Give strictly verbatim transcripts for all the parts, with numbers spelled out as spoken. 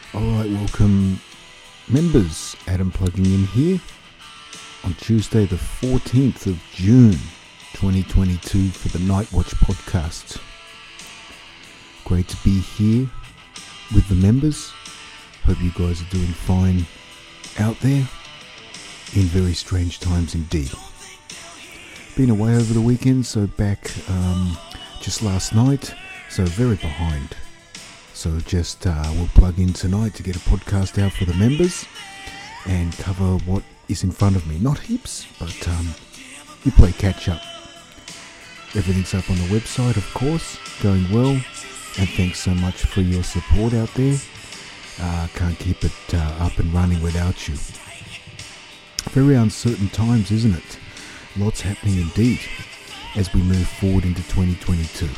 Alright, welcome members. Adam plugging in here on Tuesday the fourteenth of June twenty twenty-two for the Night Watch podcast. Great to be here with the members. Hope you guys are doing fine out there in very strange times indeed. Been away over the weekend, so back um, just last night, so very behind. So just uh, we'll plug in tonight to get a podcast out for the members and cover what is in front of me. Not heaps, but um, you play catch up. Everything's up on the website, of course, going well. And thanks so much for your support out there. Uh, can't keep it uh, up and running without you. Very uncertain times, isn't it? Lots happening indeed as we move forward into twenty twenty-two.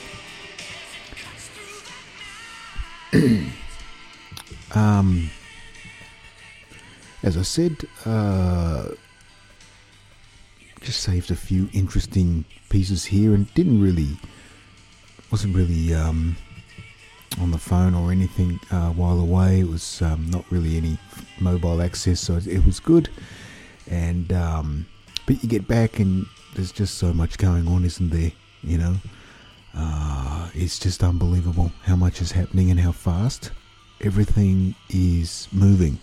um, as I said, uh, just saved a few interesting pieces here and didn't really, wasn't really um, on the phone or anything uh, while away. It was um, not really any mobile access, so it was good. And um, but you get back and there's just so much going on, isn't there? You know. Uh, it's just unbelievable how much is happening and how fast everything is moving.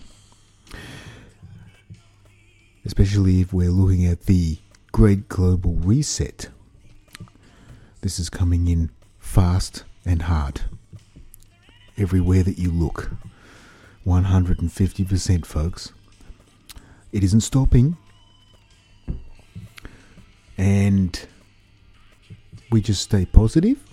Especially if we're looking at the Great Global Reset. This is coming in fast and hard. Everywhere that you look. one hundred fifty percent, folks. It isn't stopping. And we just stay positive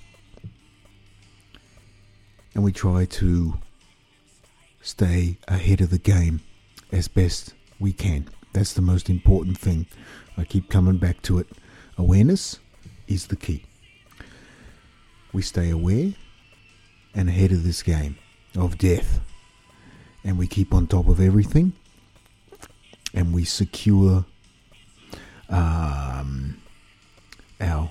and we try to stay ahead of the game as best we can. That's the most important thing. I keep coming back to it. Awareness is the key. We stay aware and ahead of this game of death, and we keep on top of everything, and we secure um, our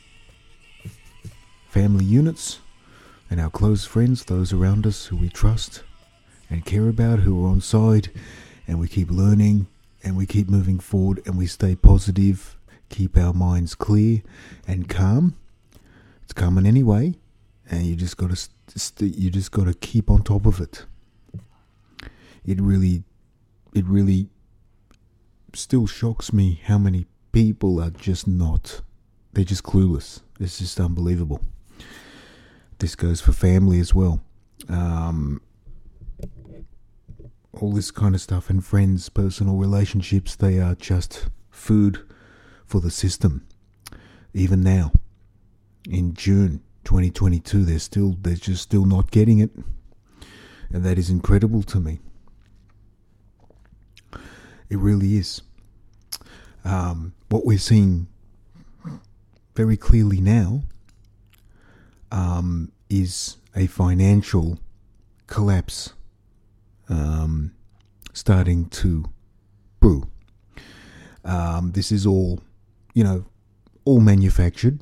family units and our close friends, those around us who we trust and care about, who are on side, and we keep learning and we keep moving forward and we stay positive, keep our minds clear and calm. It's coming anyway, and you just got to st- you just got to keep on top of it. It really, it really still shocks me how many people are just not. They're just clueless. It's just unbelievable. This goes for family as well. Um, all this kind of stuff, and friends, personal relationships, they are just food for the system. Even now, in June twenty twenty-two, they're still, they're just still not getting it. And that is incredible to me. It really is. Um, what we're seeing very clearly now um, is a financial collapse um, starting to brew. Um, this is all, you know, all manufactured,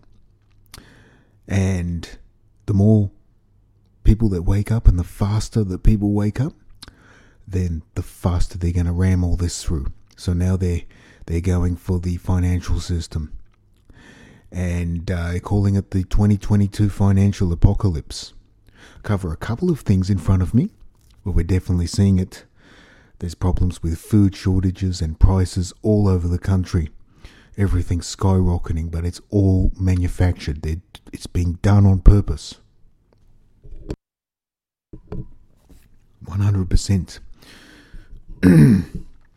and the more people that wake up and the faster that people wake up, then the faster they're going to ram all this through. So now they're they're going for the financial system. And uh, calling it the twenty twenty-two financial apocalypse. Cover a couple of things in front of me where we're definitely seeing it. There's problems with food shortages and prices all over the country. Everything's skyrocketing, but it's all manufactured. They're, it's being done on purpose. one hundred percent. It's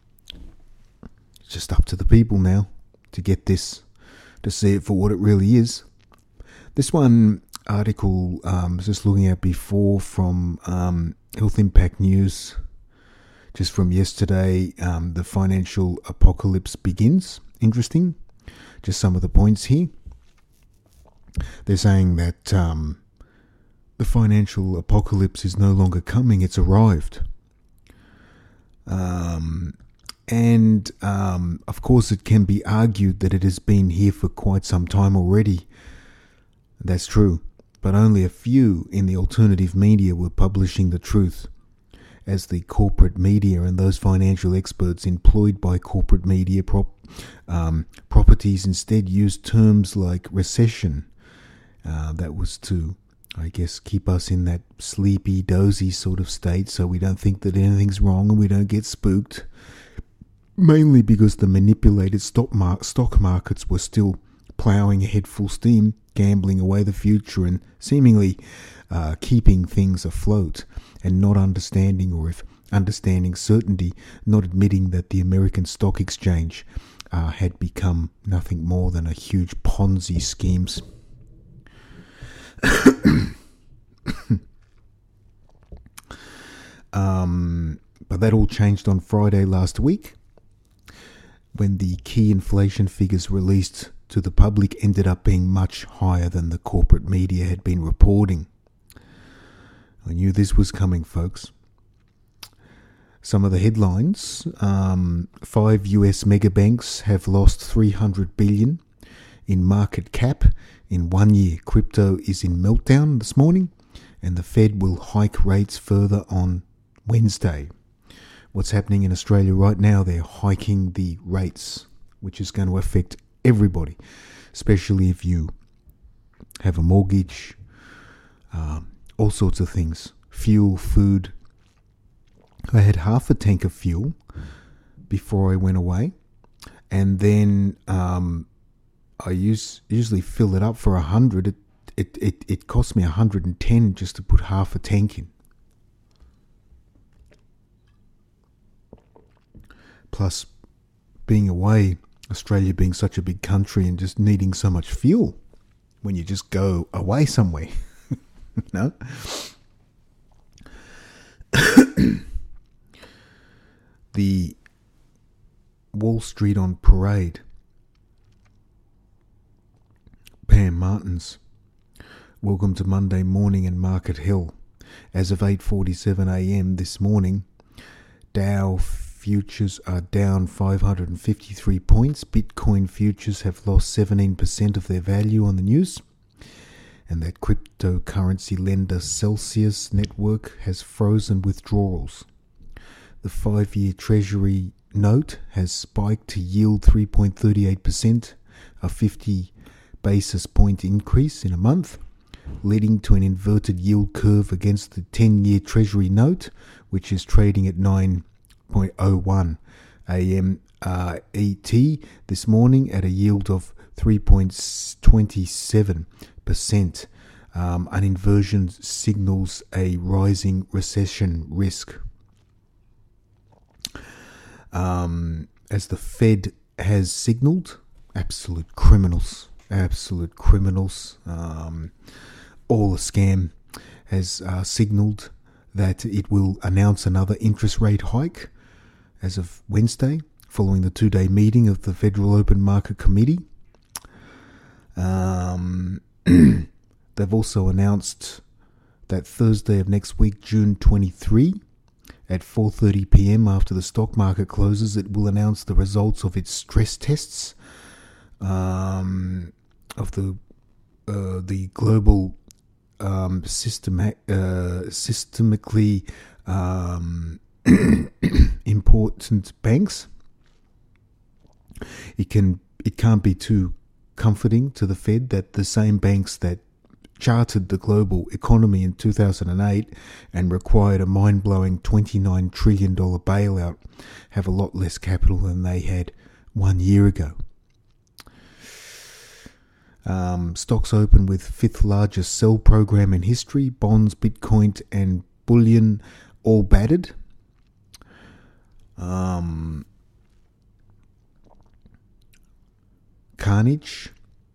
just up to the people now to get this, to see it for what it really is. This one article um, I was just looking at before from um, Health Impact News, just from yesterday. Um, the financial apocalypse begins. Interesting. Just some of the points here. They're saying that um, the financial apocalypse is no longer coming, it's arrived. Um, and um, of course it can be argued that it has been here for quite some time already. That's true, but only a few in the alternative media were publishing the truth. as the corporate media and those financial experts employed by corporate media prop, um, properties instead used terms like recession. Uh, that was to, I guess, keep us in that sleepy, dozy sort of state so we don't think that anything's wrong and we don't get spooked. Mainly because the manipulated stock, mar- stock markets were still ploughing ahead full steam, gambling away the future and seemingly uh, keeping things afloat, and not understanding, or if understanding certainty, not admitting that the American Stock Exchange uh, had become nothing more than a huge Ponzi schemes. um, but that all changed on Friday last week, when the key inflation figures released to the public ended up being much higher than the corporate media had been reporting. I knew this was coming, folks. Some of the headlines: um, five U S megabanks have lost three hundred billion dollars in market cap in one year. Crypto is in meltdown this morning, and the Fed will hike rates further on Wednesday. What's happening in Australia right now? They're hiking the rates, which is going to affect everybody, especially if you have a mortgage, um, all sorts of things, fuel, food. I had half a tank of fuel before I went away, and then um, I use, usually fill it up for a hundred. It, it it it cost me a hundred and ten just to put half a tank in. Plus, being away, Australia being such a big country and just needing so much fuel when you just go away somewhere. No? The Wall Street on parade. Pam Martins. Welcome to Monday morning in Market Hill. As of eight forty-seven a.m. this morning, Dow futures are down five hundred fifty-three points. Bitcoin futures have lost seventeen percent of their value on the news. And that cryptocurrency lender Celsius network has frozen withdrawals. The five-year Treasury note has spiked to yield three point three eight percent, a fifty basis point increase in a month, leading to an inverted yield curve against the ten-year Treasury note, which is trading at nine point oh one a.m. Uh, E T this morning at a yield of three point two seven percent. Um, an inversion signals a rising recession risk. Um, as the Fed has signaled, absolute criminals, absolute criminals, um, all a scam, has uh, signaled that it will announce another interest rate hike as of Wednesday, following the two-day meeting of the Federal Open Market Committee. Um, they've also announced that Thursday of next week, June twenty-third, at four thirty p.m. after the stock market closes, it will announce the results of its stress tests um, of the uh, the global um, system, uh, systemically um, important banks. It can it can't be too comforting to the Fed that the same banks that charted the global economy in two thousand eight and required a mind-blowing twenty-nine trillion dollars bailout have a lot less capital than they had one year ago. Um, stocks open with fifth largest sell program in history. Bonds, Bitcoin and bullion all battered. Um, carnage.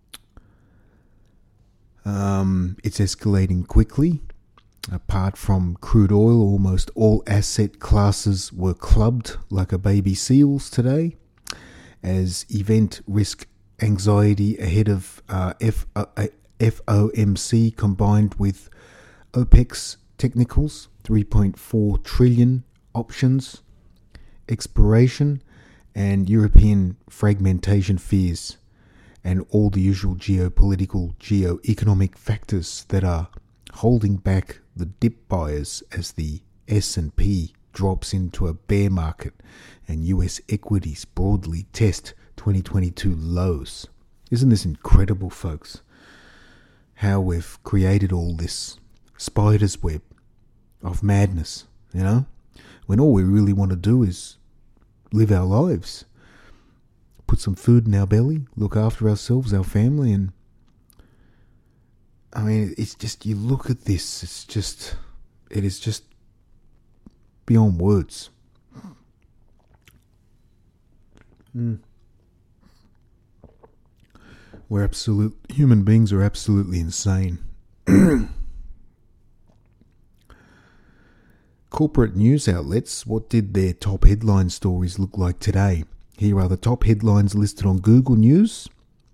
Um, it's escalating quickly. Apart from crude oil, almost all asset classes were clubbed like a baby seals today, as event risk anxiety ahead of uh, F- uh, F O M C combined with OPEC's technicals, three point four trillion options, expiration, and European fragmentation fears, and all the usual geopolitical, geo-economic factors that are holding back the dip buyers as the S and P drops into a bear market and U S equities broadly test twenty twenty-two lows. Isn't this incredible, folks? How we've created all this spider's web of madness, you know? When all we really want to do is live our lives, put some food in our belly, look after ourselves, our family, and I mean, it's just, you look at this, it's just, it is just beyond words. Mm. We're absolute, human beings are absolutely insane. Corporate news outlets, what did their top headline stories look like today? Here are the top headlines listed on Google News.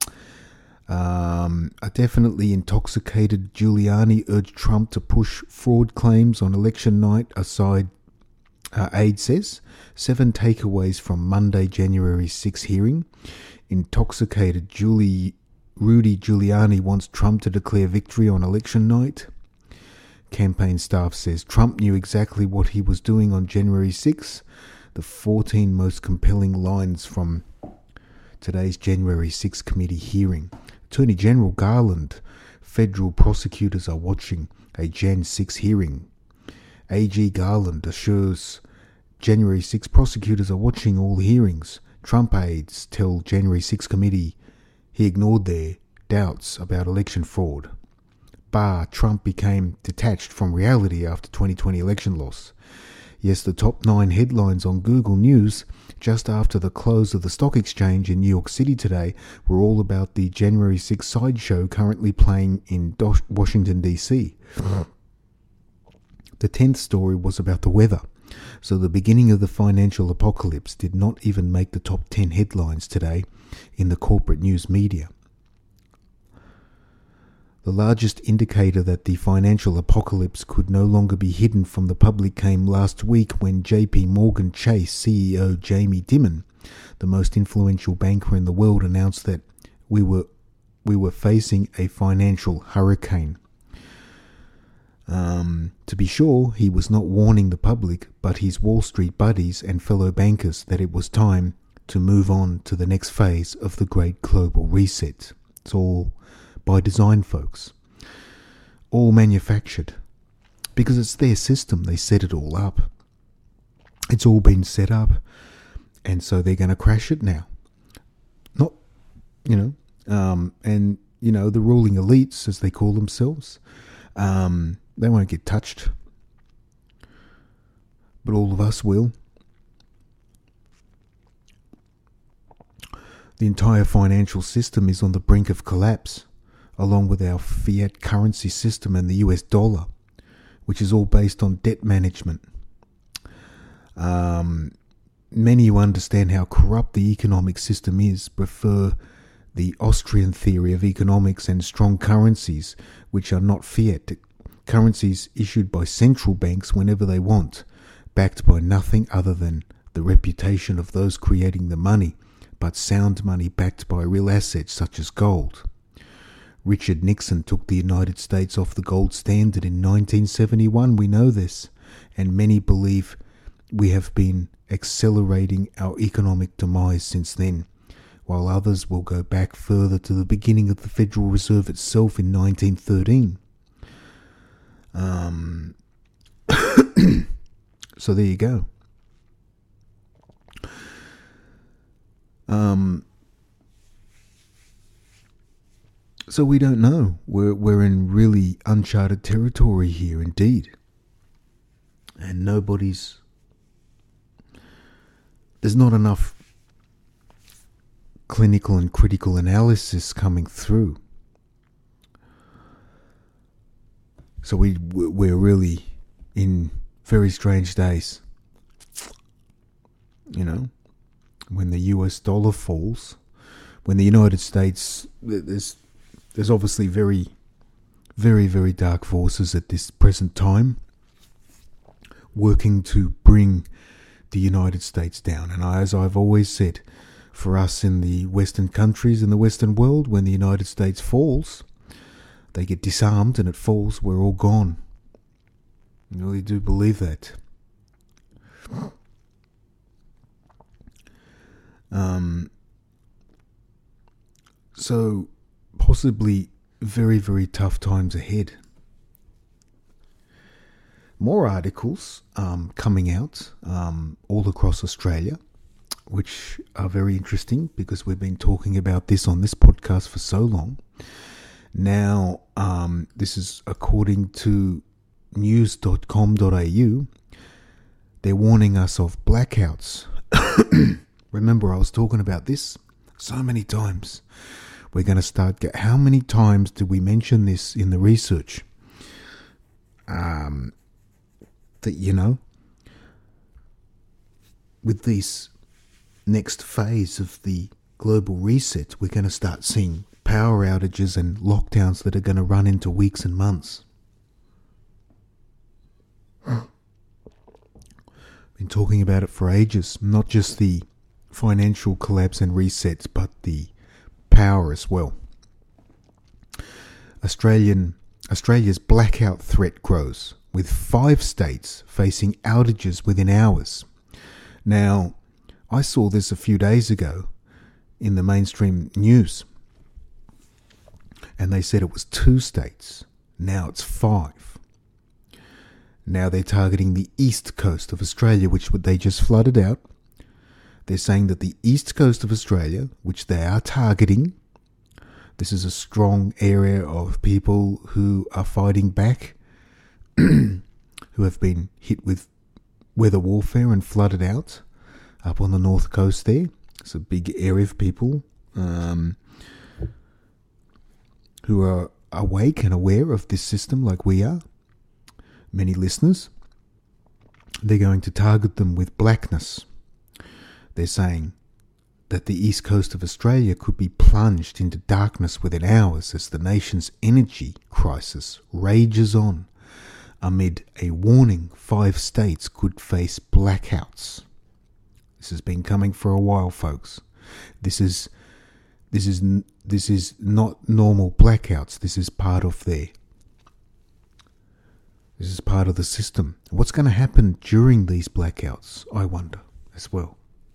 Um, a definitely intoxicated Giuliani urged Trump to push fraud claims on election night aside, uh, aide says. Seven takeaways from Monday, January sixth hearing. Intoxicated Giuli, Rudy Giuliani wants Trump to declare victory on election night. Campaign staff says Trump knew exactly what he was doing on January sixth. The fourteen most compelling lines from today's January sixth committee hearing. Attorney General Garland, federal prosecutors are watching a January sixth hearing. A G Garland assures January sixth prosecutors are watching all hearings. Trump aides tell January sixth committee he ignored their doubts about election fraud. Barr, Trump became detached from reality after twenty twenty election loss. Yes, the top nine headlines on Google News just after the close of the stock exchange in New York City today were all about the January sixth sideshow currently playing in Washington, D C The tenth story was about the weather, so the beginning of the financial apocalypse did not even make the top ten headlines today in the corporate news media. The largest indicator that the financial apocalypse could no longer be hidden from the public came last week when J P Morgan Chase C E O Jamie Dimon, the most influential banker in the world, announced that we were we were facing a financial hurricane. Um, to be sure, he was not warning the public, but his Wall Street buddies and fellow bankers that it was time to move on to the next phase of the great global reset. It's all by design, folks. All manufactured. Because it's their system. They set it all up. It's all been set up. And so they're going to crash it now. Not, you know, um, and, you know, the ruling elites, as they call themselves, um, they won't get touched. But all of us will. The entire financial system is on the brink of collapse, along with our fiat currency system and the U S dollar, which is all based on debt management. Um, many who understand how corrupt the economic system is prefer the Austrian theory of economics and strong currencies, which are not fiat currencies issued by central banks whenever they want, backed by nothing other than the reputation of those creating the money, but sound money backed by real assets such as gold. Richard Nixon took the United States off the gold standard in nineteen seventy-one, we know this, and many believe we have been accelerating our economic demise since then, while others will go back further to the beginning of the Federal Reserve itself in nineteen thirteen. Um, so there you go. Um, so we don't know. We're we're in really uncharted territory here, indeed. And nobody's... There's not enough clinical and critical analysis coming through. So we we're really in very strange days. You know, when the U S dollar falls, when the United States, there's there's obviously very, very, very dark forces at this present time working to bring the United States down. And as I've always said, for us in the Western countries, in the Western world, when the United States falls, they get disarmed and it falls, we're all gone. I really do believe that. So, possibly very, very tough times ahead. More articles um, coming out um, all across Australia, which are very interesting because we've been talking about this on this podcast for so long. Now, um, this is according to news dot com dot a u. They're warning us of blackouts. Remember, I was talking about this so many times. We're going to start... Get, how many times did we mention this in the research? Um, that, you know, with this next phase of the global reset, we're going to start seeing power outages and lockdowns that are going to run into weeks and months. Been talking about it for ages, not just the financial collapse and resets, but the power as well. Australian Australia's blackout threat grows, with five states facing outages within hours. Now, I saw this a few days ago in the mainstream news, and they said it was two states. Now it's five. Now they're targeting the east coast of Australia, which they just flooded out. They're saying that the east coast of Australia, which they are targeting, this is a strong area of people who are fighting back, who have been hit with weather warfare and flooded out up on the north coast there. It's a big area of people um, who are awake and aware of this system like we are. Many listeners. They're going to target them with blackness. They're saying that the east coast of Australia could be plunged into darkness within hours as the nation's energy crisis rages on. Amid a warning, five states could face blackouts. This has been coming for a while, folks. This is this is this is not normal blackouts. This is part of their This is part of the system. What's going to happen during these blackouts, I wonder, as well.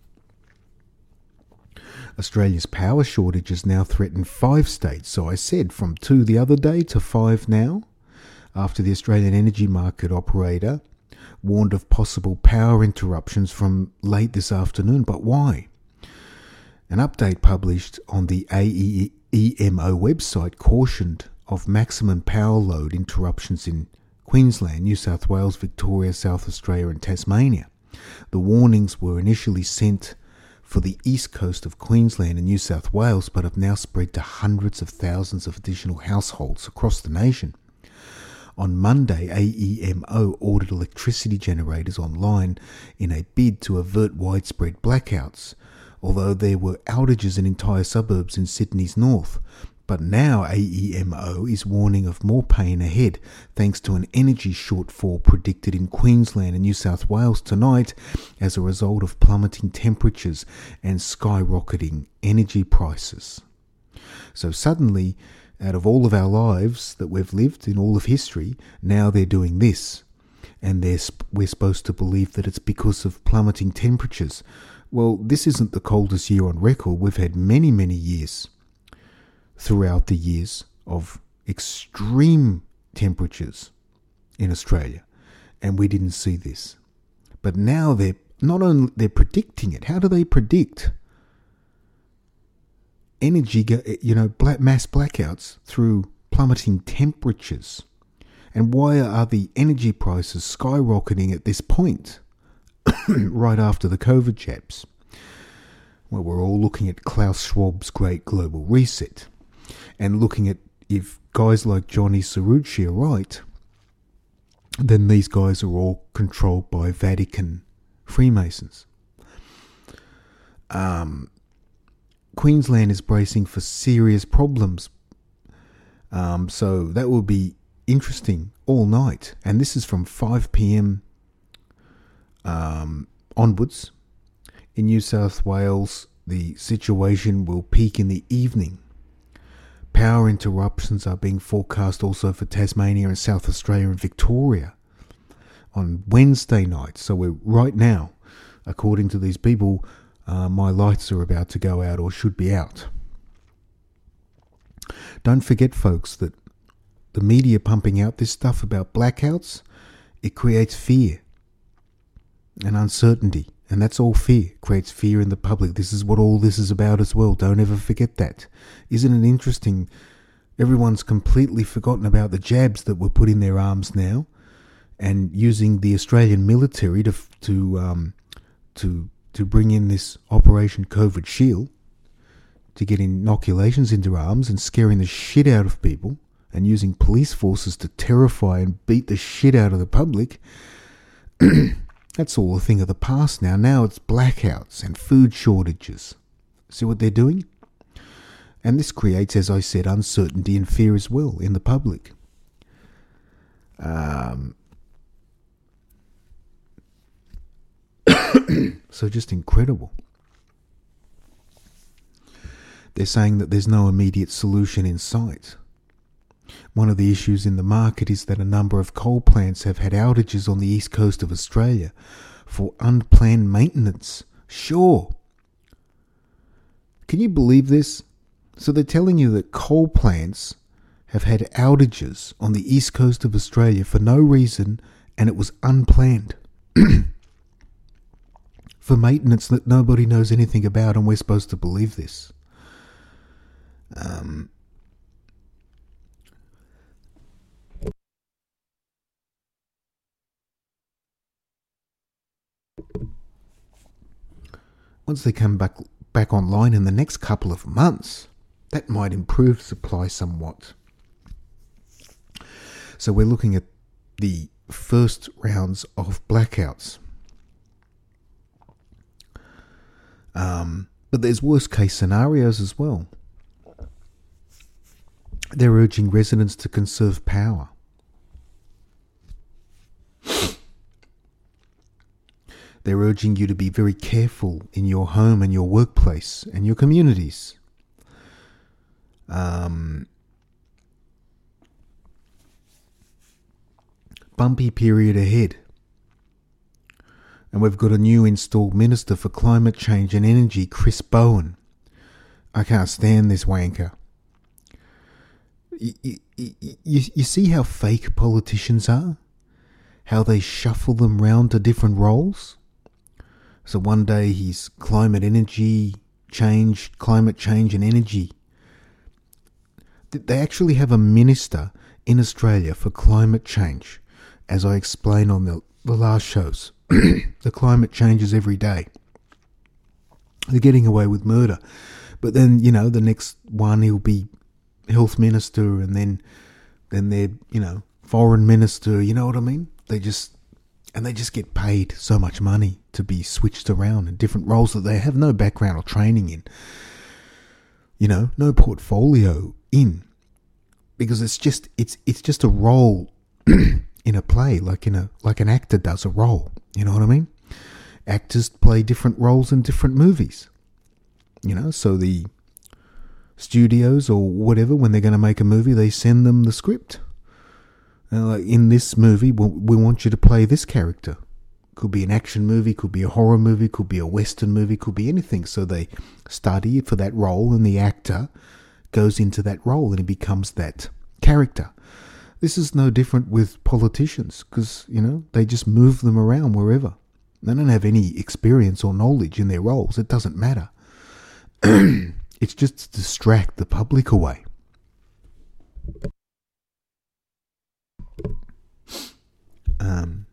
Australia's power shortages now threaten five states. So I said from two the other day to five now, after the Australian energy market operator warned of possible power interruptions from late this afternoon. But why? An update published on the A E M O website cautioned of maximum power load interruptions in Queensland, New South Wales, Victoria, South Australia and Tasmania. The warnings were initially sent for the east coast of Queensland and New South Wales, but have now spread to hundreds of thousands of additional households across the nation. On Monday, A E M O ordered electricity generators online in a bid to avert widespread blackouts, although there were outages in entire suburbs in Sydney's north. But now A E M O is warning of more pain ahead thanks to an energy shortfall predicted in Queensland and New South Wales tonight as a result of plummeting temperatures and skyrocketing energy prices. So suddenly, out of all of our lives that we've lived in all of history, now they're doing this. And they're sp- we're supposed to believe that it's because of plummeting temperatures. Well, this isn't the coldest year on record. We've had many, many years throughout the years of extreme temperatures in Australia, and we didn't see this. But now they're not only they're predicting it. How do they predict energy, you know, black mass blackouts through plummeting temperatures? And why are the energy prices skyrocketing at this point, right after the COVID jabs? Well, we're all looking at Klaus Schwab's Great Global Reset, and looking at if guys like Johnny Cerrucci are right, then these guys are all controlled by Vatican Freemasons. Um, Queensland is bracing for serious problems. Um, so that will be interesting all night. And this is from five p.m. Um, onwards. In New South Wales, the situation will peak in the evening. Power interruptions are being forecast also for Tasmania and South Australia and Victoria on Wednesday night. So we're right now, according to these people, uh, my lights are about to go out or should be out. Don't forget, folks, that the media pumping out this stuff about blackouts, it creates fear and uncertainty. And that's all fear. It creates fear in the public. This is what all this is about as well. Don't ever forget that. Isn't it interesting? Everyone's completely forgotten about the jabs that were put in their arms now, and using the Australian military to to um, to to bring in this Operation COVID Shield to get inoculations into arms and scaring the shit out of people, and using police forces to terrify and beat the shit out of the public. That's all a thing of the past now. Now it's blackouts and food shortages. See what they're doing? And this creates, as I said, uncertainty and fear as well in the public. Um, so just incredible. They're saying that there's no immediate solution in sight. One of the issues in the market is that a number of coal plants have had outages on the east coast of Australia for unplanned maintenance. Sure. Can you believe this? So they're telling you that coal plants have had outages on the east coast of Australia for no reason, and it was unplanned. For maintenance that nobody knows anything about, and we're supposed to believe this. Um... Once they come back back online in the next couple of months, that might improve supply somewhat. So we're looking at the first rounds of blackouts. Um, but there's worst case scenarios as well. They're urging residents to conserve power. They're urging you to be very careful in your home and your workplace and your communities. Um, bumpy period ahead. And we've got a new installed Minister for Climate Change and Energy, Chris Bowen. I can't stand this wanker. You, you, you, you see how fake politicians are? How they shuffle them round to different roles? So one day he's climate energy change, climate change and energy. They actually have a minister in Australia for climate change, as I explained on the, the last shows. The climate changes every day. They're getting away with murder. But then, you know, the next one he'll be health minister, and then then they're, you know, foreign minister, you know what I mean? They just... And they just get paid so much money to be switched around in different roles that they have no background or training in. You know, no portfolio in. Because it's just it's it's just a role in a play, like in a like an actor does a role. You know what I mean? Actors play different roles in different movies. You know, so the studios or whatever, when they're going to make a movie, they send them the script. Uh, in this movie, we, we want you to play this character. Could be an action movie, could be a horror movie, could be a western movie, could be anything. So they study for that role, and the actor goes into that role and he becomes that character. This is no different with politicians, because, you know, they just move them around wherever. They don't have any experience or knowledge in their roles. It doesn't matter. It's just to distract the public away. Um,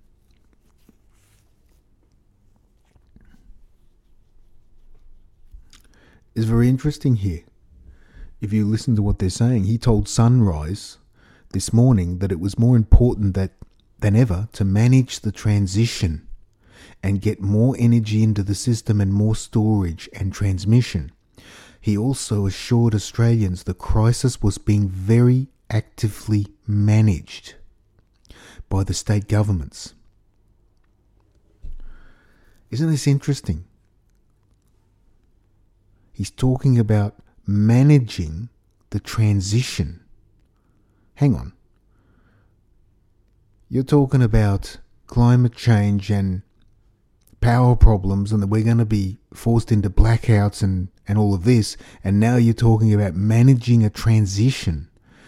it's very interesting here. If you listen to what they're saying, he told Sunrise this morning that it was more important that than ever to manage the transition and get more energy into the system and more storage and transmission. He also assured Australians the crisis was being very actively managed by the state governments. Isn't this interesting? He's talking about managing the transition. Hang on. You're talking about climate change and power problems, and that we're going to be forced into blackouts and, and all of this, and now you're talking about managing a transition.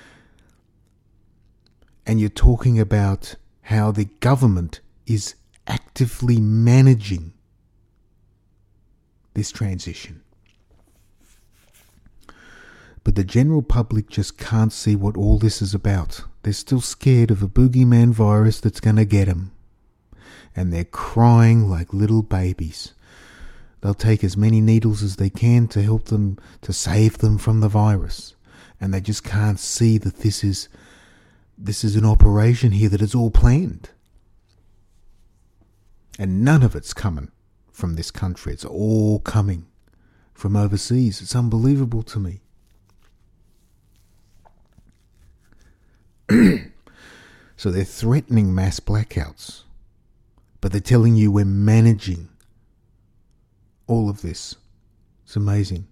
And you're talking about how the government is actively managing this transition. But the general public just can't see what all this is about. They're still scared of a boogeyman virus that's going to get them. And they're crying like little babies. They'll take as many needles as they can to help them, to save them from the virus. And they just can't see that this is this is an operation here that is all planned. And none of it's coming from this country. It's all coming from overseas. It's unbelievable to me. So they're threatening mass blackouts, but they're telling you we're managing all of this. It's amazing.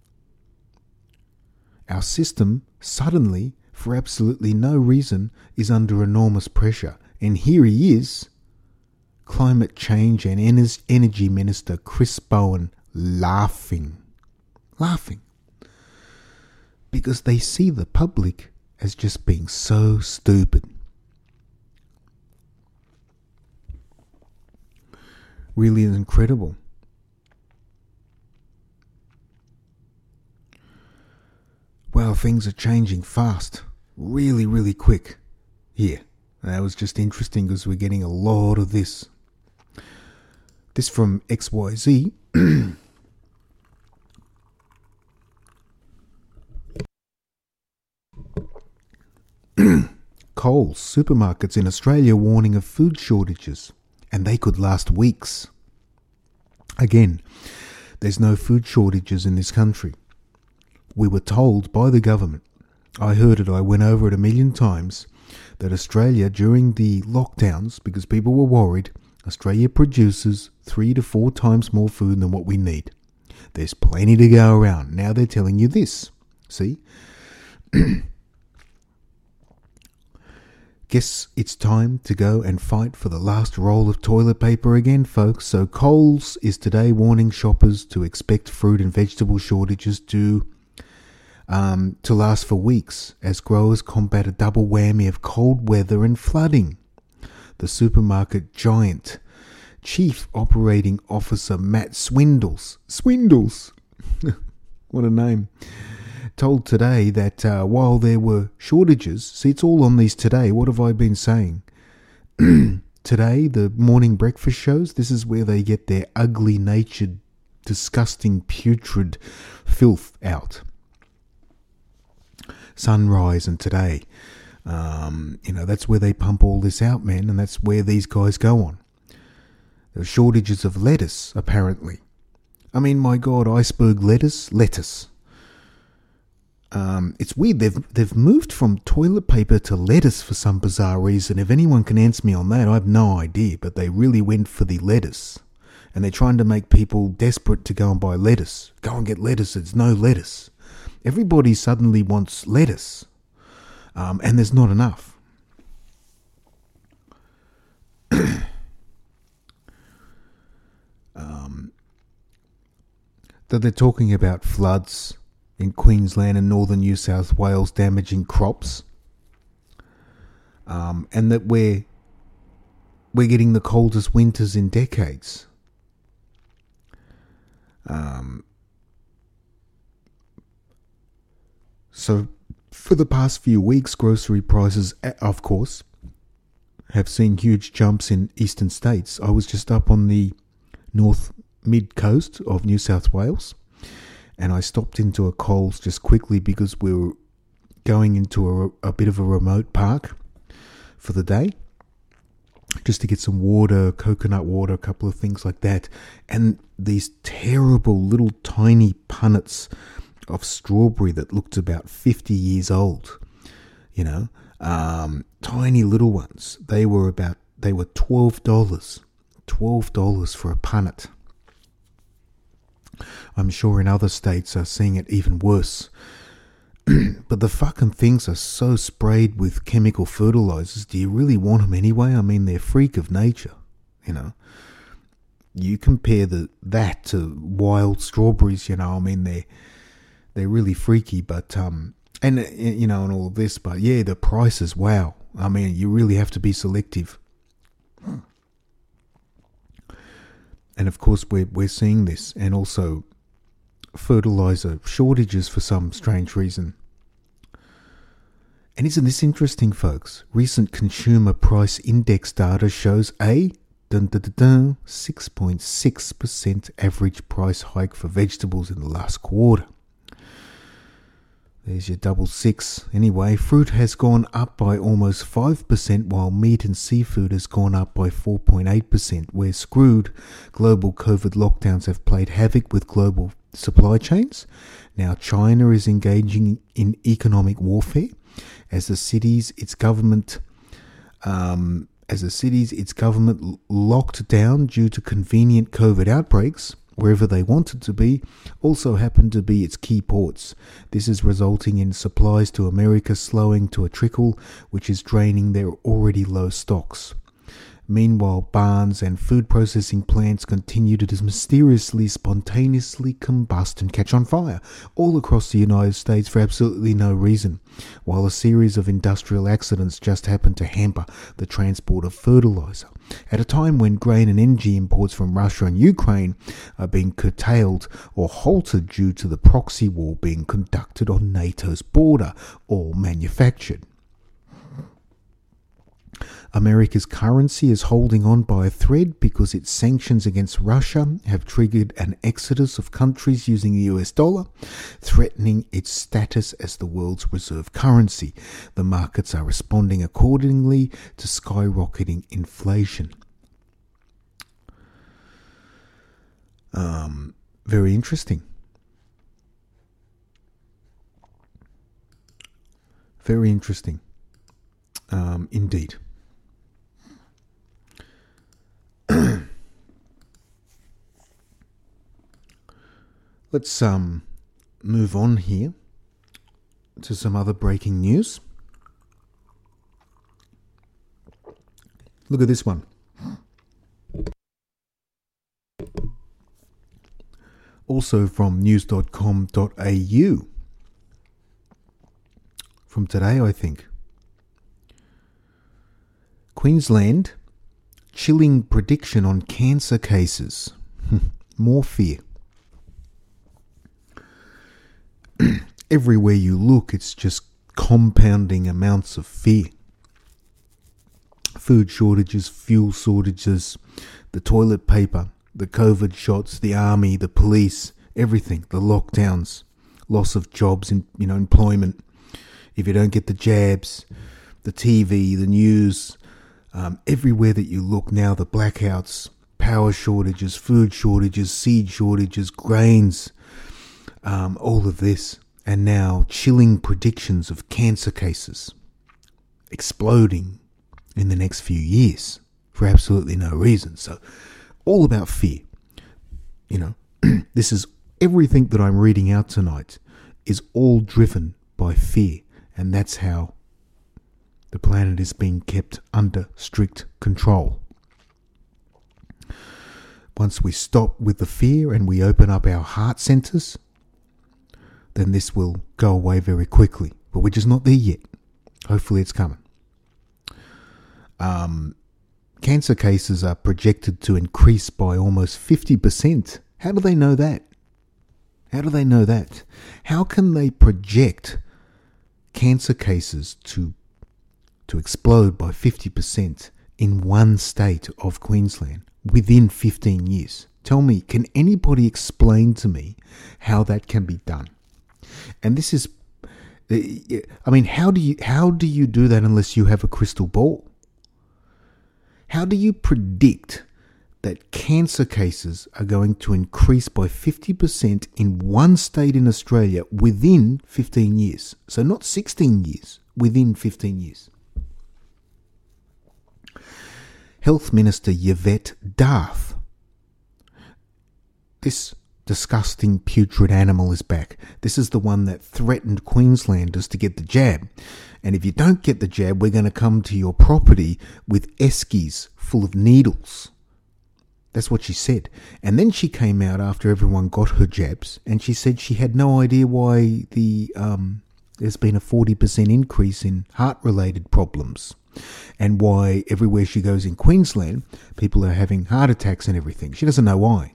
Our system suddenly, for absolutely no reason, is under enormous pressure. And here he is, Climate Change and Energy Minister Chris Bowen, laughing. Laughing. Because they see the public as just being so stupid. Really is incredible. Well, things are changing fast. Really, really quick here. And that was just interesting because we're getting a lot of this. This from X Y Z. Coles supermarkets in Australia warning of food shortages, and they could last weeks. Again, there's no food shortages in this country. We were told by the government, I heard it, I went over it a million times, that Australia, during the lockdowns, because people were worried, Australia produces three to four times more food than what we need. There's plenty to go around. Now they're telling you this. See? Guess it's time to go and fight for the last roll of toilet paper again, folks. So Coles is today warning shoppers to expect fruit and vegetable shortages to um, to last for weeks as growers combat a double whammy of cold weather and flooding. The supermarket giant Chief Operating Officer Matt Swindles, Swindles, what a name, told today that uh, while there were shortages, see, it's all on these today. What have I been saying? Today, the morning breakfast shows, this is where they get their ugly-natured, disgusting, putrid filth out. Sunrise and Today. Um, you know, that's where they pump all this out, man, and that's where these guys go on. There are shortages of lettuce, apparently. I mean, my God, iceberg lettuce, lettuce. Um, it's weird. They've they've moved from toilet paper to lettuce for some bizarre reason. If anyone can answer me on that, I have no idea. But they really went for the lettuce, and they're trying to make people desperate to go and buy lettuce. Go and get lettuce. It's no lettuce. Everybody suddenly wants lettuce, um, and there's not enough. um, that they're talking about floods in Queensland and northern New South Wales damaging crops, um, and that we're we're getting the coldest winters in decades. Um, so, for the past few weeks, grocery prices, of course, have seen huge jumps in eastern states. I was just up on the north mid coast of New South Wales, and I stopped into a Coles just quickly because we were going into a, a bit of a remote park for the day, just to get some water, coconut water, a couple of things like that. And these terrible little tiny punnets of strawberry that looked about fifty years old, you know, um, tiny little ones. They were about, they were twelve dollars. twelve dollars for a punnet. I'm sure in other states are seeing it even worse. But the fucking things are so sprayed with chemical fertilizers. Do you really want them anyway? I mean, they're a freak of nature, you know. you compare the that to wild strawberries, you know, I mean, they're, they're really freaky, but, um, and, you know, and all of this, but yeah, the prices, wow. I mean, you really have to be selective. And of course, we're, we're seeing this, and also fertilizer shortages for some strange reason. And isn't this interesting, folks? Recent consumer price index data shows a dun, dun, dun, dun, six point six percent average price hike for vegetables in the last quarter. There's your double six. Anyway, fruit has gone up by almost five percent, while meat and seafood has gone up by four point eight percent. We're screwed. Global COVID lockdowns have played havoc with global supply chains. Now China is engaging in economic warfare as the cities, its government, um, as the cities, its government locked down due to convenient COVID outbreaks wherever they wanted to be, also happen to be its key ports. This is resulting in supplies to America slowing to a trickle, which is draining their already low stocks. Meanwhile, barns and food processing plants continue to mysteriously, spontaneously combust and catch on fire all across the United States for absolutely no reason, while a series of industrial accidents just happen to hamper the transport of fertilizer. At a time when grain and energy imports from Russia and Ukraine are being curtailed or halted due to the proxy war being conducted on NATO's border or manufactured. America's currency is holding on by a thread because its sanctions against Russia have triggered an exodus of countries using the U S dollar, threatening its status as the world's reserve currency. The markets are responding accordingly to skyrocketing inflation. Um, very interesting. Very interesting. Um, indeed. Let's um, move on here to some other breaking news. Look at this one. Also from news dot com dot a u. From today, I think. Queensland, chilling prediction on cancer cases. More fear. Everywhere you look, it's just compounding amounts of fear. Food shortages, fuel shortages, the toilet paper, the COVID shots, the army, the police, everything, the lockdowns, loss of jobs, in, you know, employment. If you don't get the jabs, the T V, the news, um, everywhere that you look now, the blackouts, power shortages, food shortages, seed shortages, grains, um, all of this. And now chilling predictions of cancer cases exploding in the next few years for absolutely no reason. So all about fear. You know, this is everything that I'm reading out tonight is all driven by fear. And that's how the planet is being kept under strict control. Once we stop with the fear and we open up our heart centers, then this will go away very quickly. But we're just not there yet. Hopefully it's coming. Um, cancer cases are projected to increase by almost fifty percent. How do they know that? How do they know that? How can they project cancer cases to to explode by fifty percent in one state of Queensland within fifteen years? Tell me, can anybody explain to me how that can be done? And this is, I mean, how do you how do you do that unless you have a crystal ball? How do you predict that cancer cases are going to increase by fifty percent in one state in Australia within fifteen years? So not sixteen years, within fifteen years. Health Minister Yvette D'Arth. This disgusting putrid animal is back. This is the one that threatened Queenslanders to get the jab. And if you don't get the jab, we're going to come to your property with eskies full of needles. That's what she said. And then she came out after everyone got her jabs, and she said she had no idea why the um, there's been a forty percent increase in heart-related problems, and why everywhere she goes in Queensland, people are having heart attacks and everything. She doesn't know why.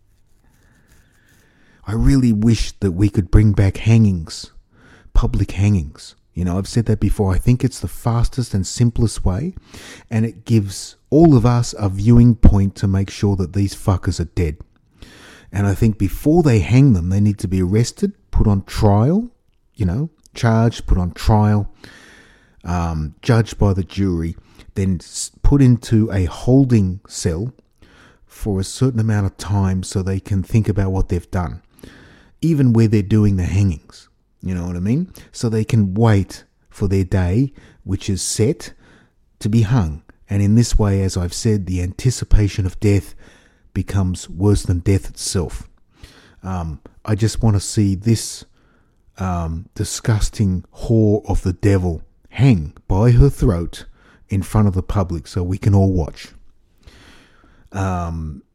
I really wish that we could bring back hangings, public hangings. You know, I've said that before. I think it's the fastest and simplest way, and it gives all of us a viewing point to make sure that these fuckers are dead. And I think before they hang them, they need to be arrested, put on trial, you know, charged, put on trial, um, judged by the jury, then put into a holding cell for a certain amount of time so they can think about what they've done, even where they're doing the hangings. You know what I mean? So they can wait for their day, which is set, to be hung. And in this way, as I've said, the anticipation of death becomes worse than death itself. Um, I just want to see this um, disgusting whore of the devil hang by her throat in front of the public so we can all watch. Um,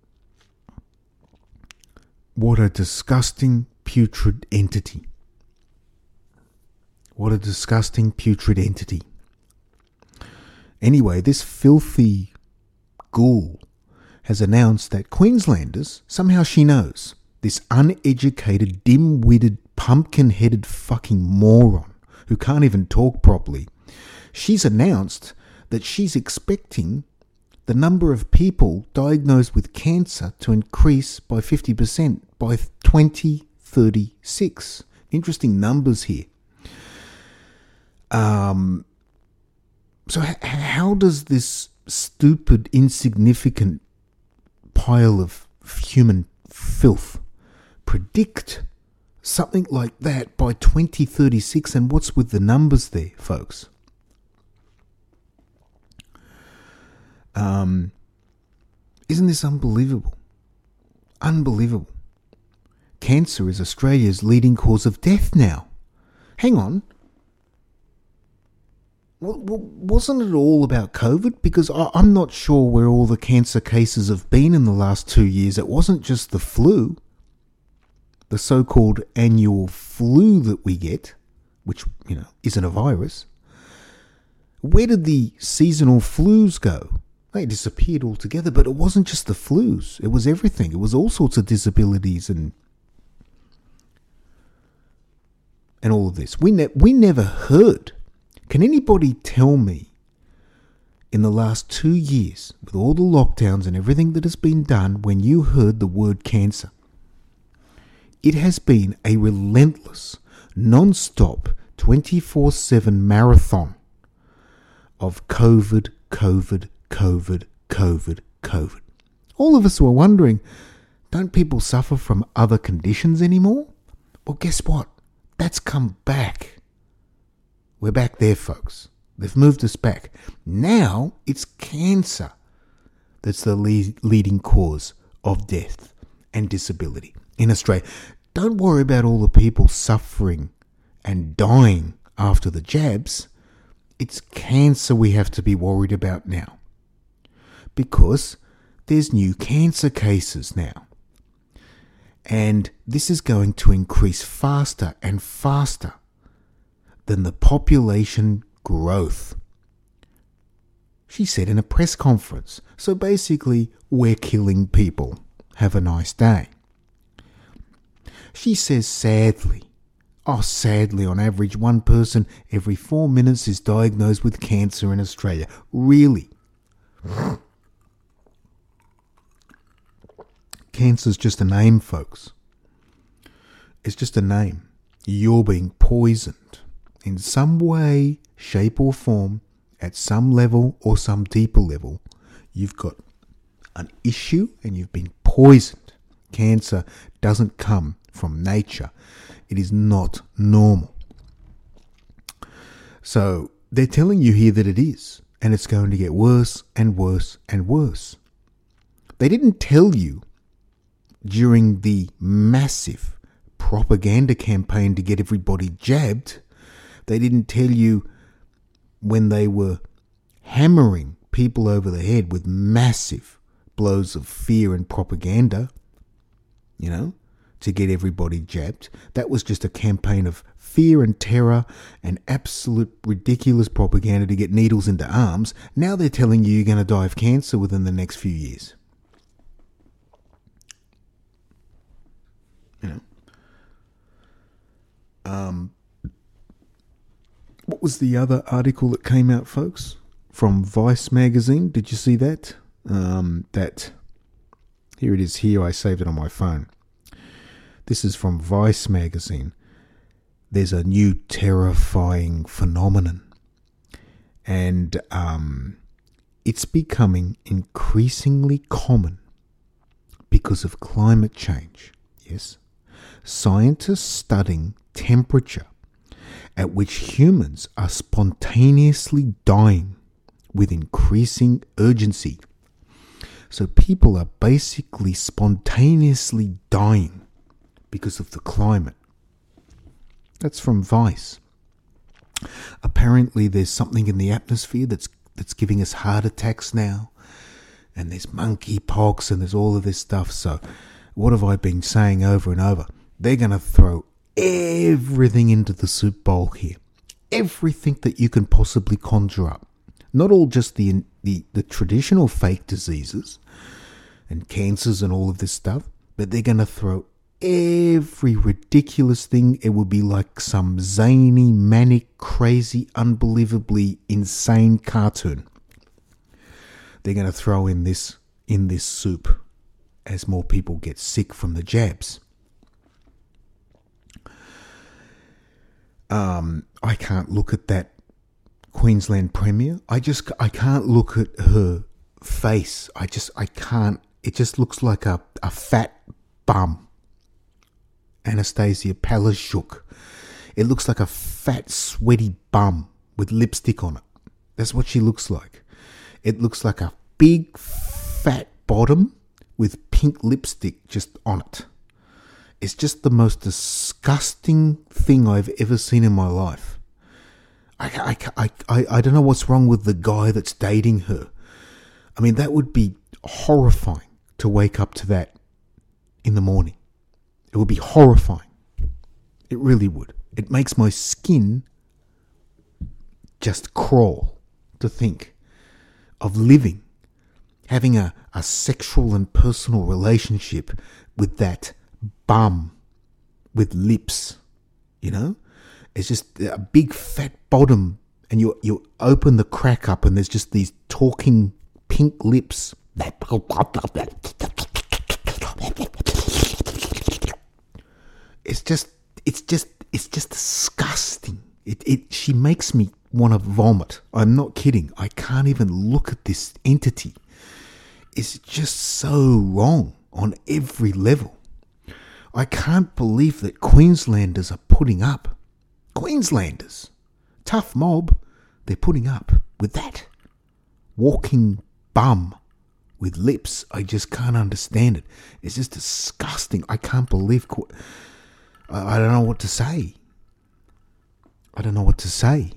what a disgusting, putrid entity. What a disgusting, putrid entity. Anyway, this filthy ghoul has announced that Queenslanders, somehow she knows, this uneducated, dim-witted, pumpkin-headed fucking moron who can't even talk properly, she's announced that she's expecting the number of people diagnosed with cancer to increase by fifty percent by twenty thirty-six. Interesting numbers here. Um, so h- how does this stupid, insignificant pile of human filth predict something like that by twenty thirty-six? And what's with the numbers there, folks? Um, isn't this unbelievable? Unbelievable. Cancer is Australia's leading cause of death now. Hang on. Wasn't it all about COVID? Because I'm not sure where all the cancer cases have been in the last two years. It wasn't just the flu, the so-called annual flu that we get, which, you know, isn't a virus. Where did the seasonal flus go? They disappeared altogether, but it wasn't just the flus. It was everything. It was all sorts of disabilities and and all of this. We, ne- we never heard. Can anybody tell me, in the last two years, with all the lockdowns and everything that has been done, when you heard the word cancer? It has been a relentless, non-stop, twenty-four seven marathon of COVID, COVID, COVID, COVID, COVID. All of us were wondering, don't people suffer from other conditions anymore? Well, guess what? That's come back. We're back there, folks. They've moved us back. Now it's cancer that's the lead, leading cause of death and disability in Australia. Don't worry about all the people suffering and dying after the jabs. It's cancer we have to be worried about now, because there's new cancer cases now. And this is going to increase faster and faster than the population growth. She said in a press conference. So basically, we're killing people. Have a nice day. She says sadly, oh sadly, on average, one person every four minutes is diagnosed with cancer in Australia. Really? Cancer's just a name, folks. It's just a name. You're being poisoned in some way, shape or form, at some level or some deeper level. You've got an issue and you've been poisoned. Cancer doesn't come from nature. It is not normal. So they're telling you here that it is, and it's going to get worse and worse and worse. They didn't tell you during the massive propaganda campaign to get everybody jabbed. They didn't tell you when they were hammering people over the head with massive blows of fear and propaganda, you know, to get everybody jabbed. That was just a campaign of fear and terror and absolute ridiculous propaganda to get needles into arms. Now they're telling you you're going to die of cancer within the next few years. You know. Um, what was the other article that came out, folks? From Vice magazine. Did you see that? Um, that, here it is here. I saved it on my phone. This is from Vice magazine. There's a new terrifying phenomenon. And um, it's becoming increasingly common because of climate change. Yes. Scientists studying temperature at which humans are spontaneously dying with increasing urgency. So people are basically spontaneously dying because of the climate. That's from Vice. Apparently there's something in the atmosphere that's that's giving us heart attacks now. And there's monkeypox and there's all of this stuff. So what have I been saying over and over? They're going to throw everything into the soup bowl here. Everything that you can possibly conjure up. Not all just the, the, the traditional fake diseases and cancers and all of this stuff, but they're going to throw every ridiculous thing. It will be like some zany, manic, crazy, unbelievably insane cartoon. They're going to throw in this in this soup as more people get sick from the jabs. Um, I can't look at that Queensland Premier. I just I can't look at her face. I just I can't. It just looks like a, a fat bum. Anastasia Palaszczuk. It looks like a fat, sweaty bum with lipstick on it. That's what she looks like. It looks like a big, fat bottom with pink lipstick just on it. It's just the most disgusting thing I've ever seen in my life. I, I, I, I don't know what's wrong with the guy that's dating her. I mean, that would be horrifying to wake up to that in the morning. It would be horrifying. It really would. It makes my skin just crawl to think of living, having a, a sexual and personal relationship with that bum with lips, you know? It's just a big fat bottom and you you open the crack up and there's just these talking pink lips. It's just, it's just, it's just disgusting. It, it, she makes me want to vomit. I'm not kidding. I can't even look at this entity. It's just so wrong on every level. I can't believe that Queenslanders are putting up. Queenslanders, tough mob, they're putting up with that. Walking bum with lips. I just can't understand it. It's just disgusting. I can't believe... I don't know what to say. I don't know what to say.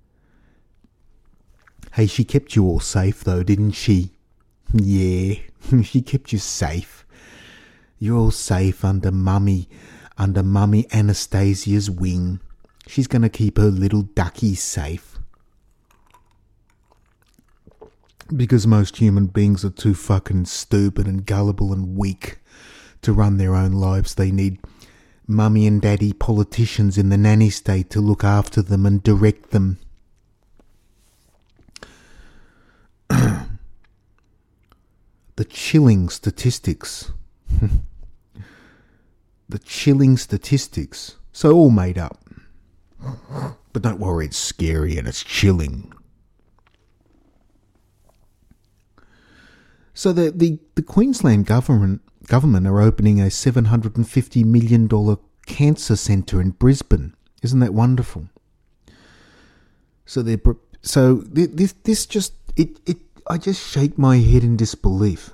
Hey, she kept you all safe though, didn't she? Yeah, she kept you safe. You're all safe under mummy, under mummy Anastasia's wing. She's going to keep her little duckies safe. Because most human beings are too fucking stupid and gullible and weak to run their own lives. They need mummy and daddy politicians in the nanny state to look after them and direct them. The chilling statistics. The chilling statistics. So all made up. But don't worry, it's scary and it's chilling. So the, the, the Queensland government government are opening a seven hundred fifty million dollars cancer centre in Brisbane. Isn't that wonderful? So they so this this just it it I just shake my head in disbelief.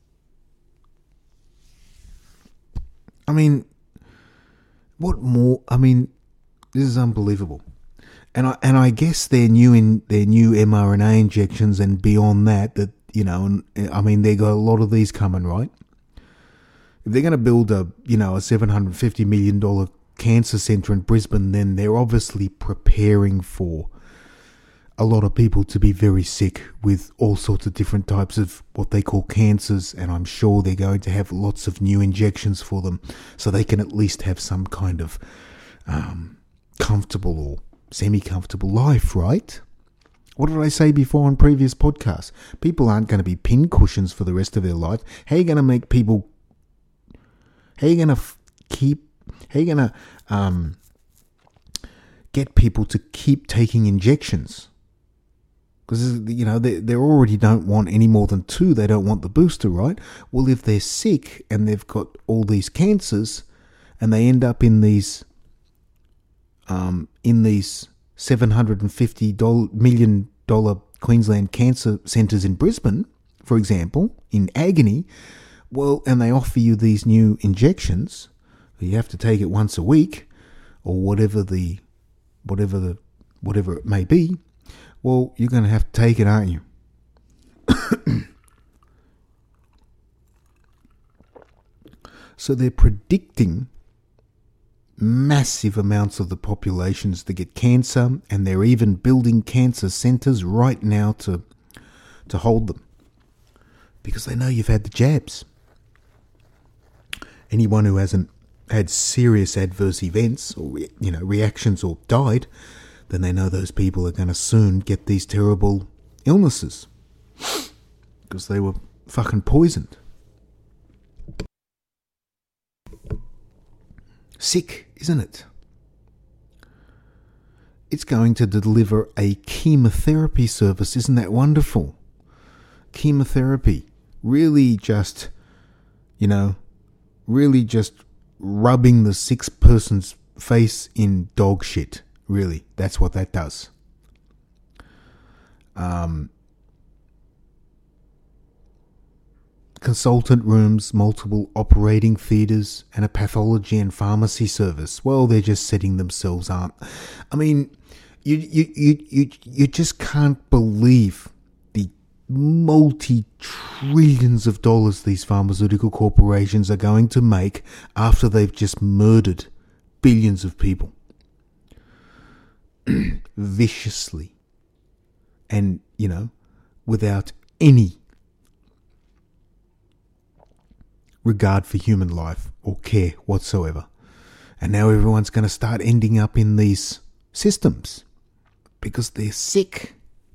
I mean, what more? I mean, this is unbelievable. And I and I guess their new in their new mRNA injections and beyond that, that you know, and I mean, they got a lot of these coming, right? If they're going to build a, you know, a seven hundred fifty million dollars cancer centre in Brisbane, then they're obviously preparing for a lot of people to be very sick with all sorts of different types of what they call cancers, and I'm sure they're going to have lots of new injections for them so they can at least have some kind of um, comfortable or semi-comfortable life, right? What did I say before on previous podcasts? People aren't going to be pin cushions for the rest of their life. How are you going to make people... How are you going to f- keep... How are you going to um, get people to keep taking injections? Because, you know, they, they already don't want any more than two. They don't want the booster, right? Well, if they're sick and they've got all these cancers and they end up in these um, in these seven hundred fifty million dollars Queensland cancer centres in Brisbane, for example, in agony, well, and they offer you these new injections, you have to take it once a week or whatever the whatever the whatever it may be. Well, you're going to have to take it, aren't you? So they're predicting massive amounts of the populations to get cancer, and they're even building cancer centres right now to to hold them, because they know you've had the jabs. Anyone who hasn't had serious adverse events or you know reactions or died, then they know those people are going to soon get these terrible illnesses because they were fucking poisoned. Sick, isn't it? It's going to deliver a chemotherapy service. Isn't that wonderful? Chemotherapy. Really just, you know, really just rubbing the sick person's face in dog shit. Really, that's what that does. Um, consultant rooms, multiple operating theatres, and a pathology and pharmacy service. Well, they're just setting themselves up. I mean, you you you you you just can't believe the multi-trillions of dollars these pharmaceutical corporations are going to make after they've just murdered billions of people. Viciously, and you know, without any regard for human life or care whatsoever. And now everyone's going to start ending up in these systems because they're sick.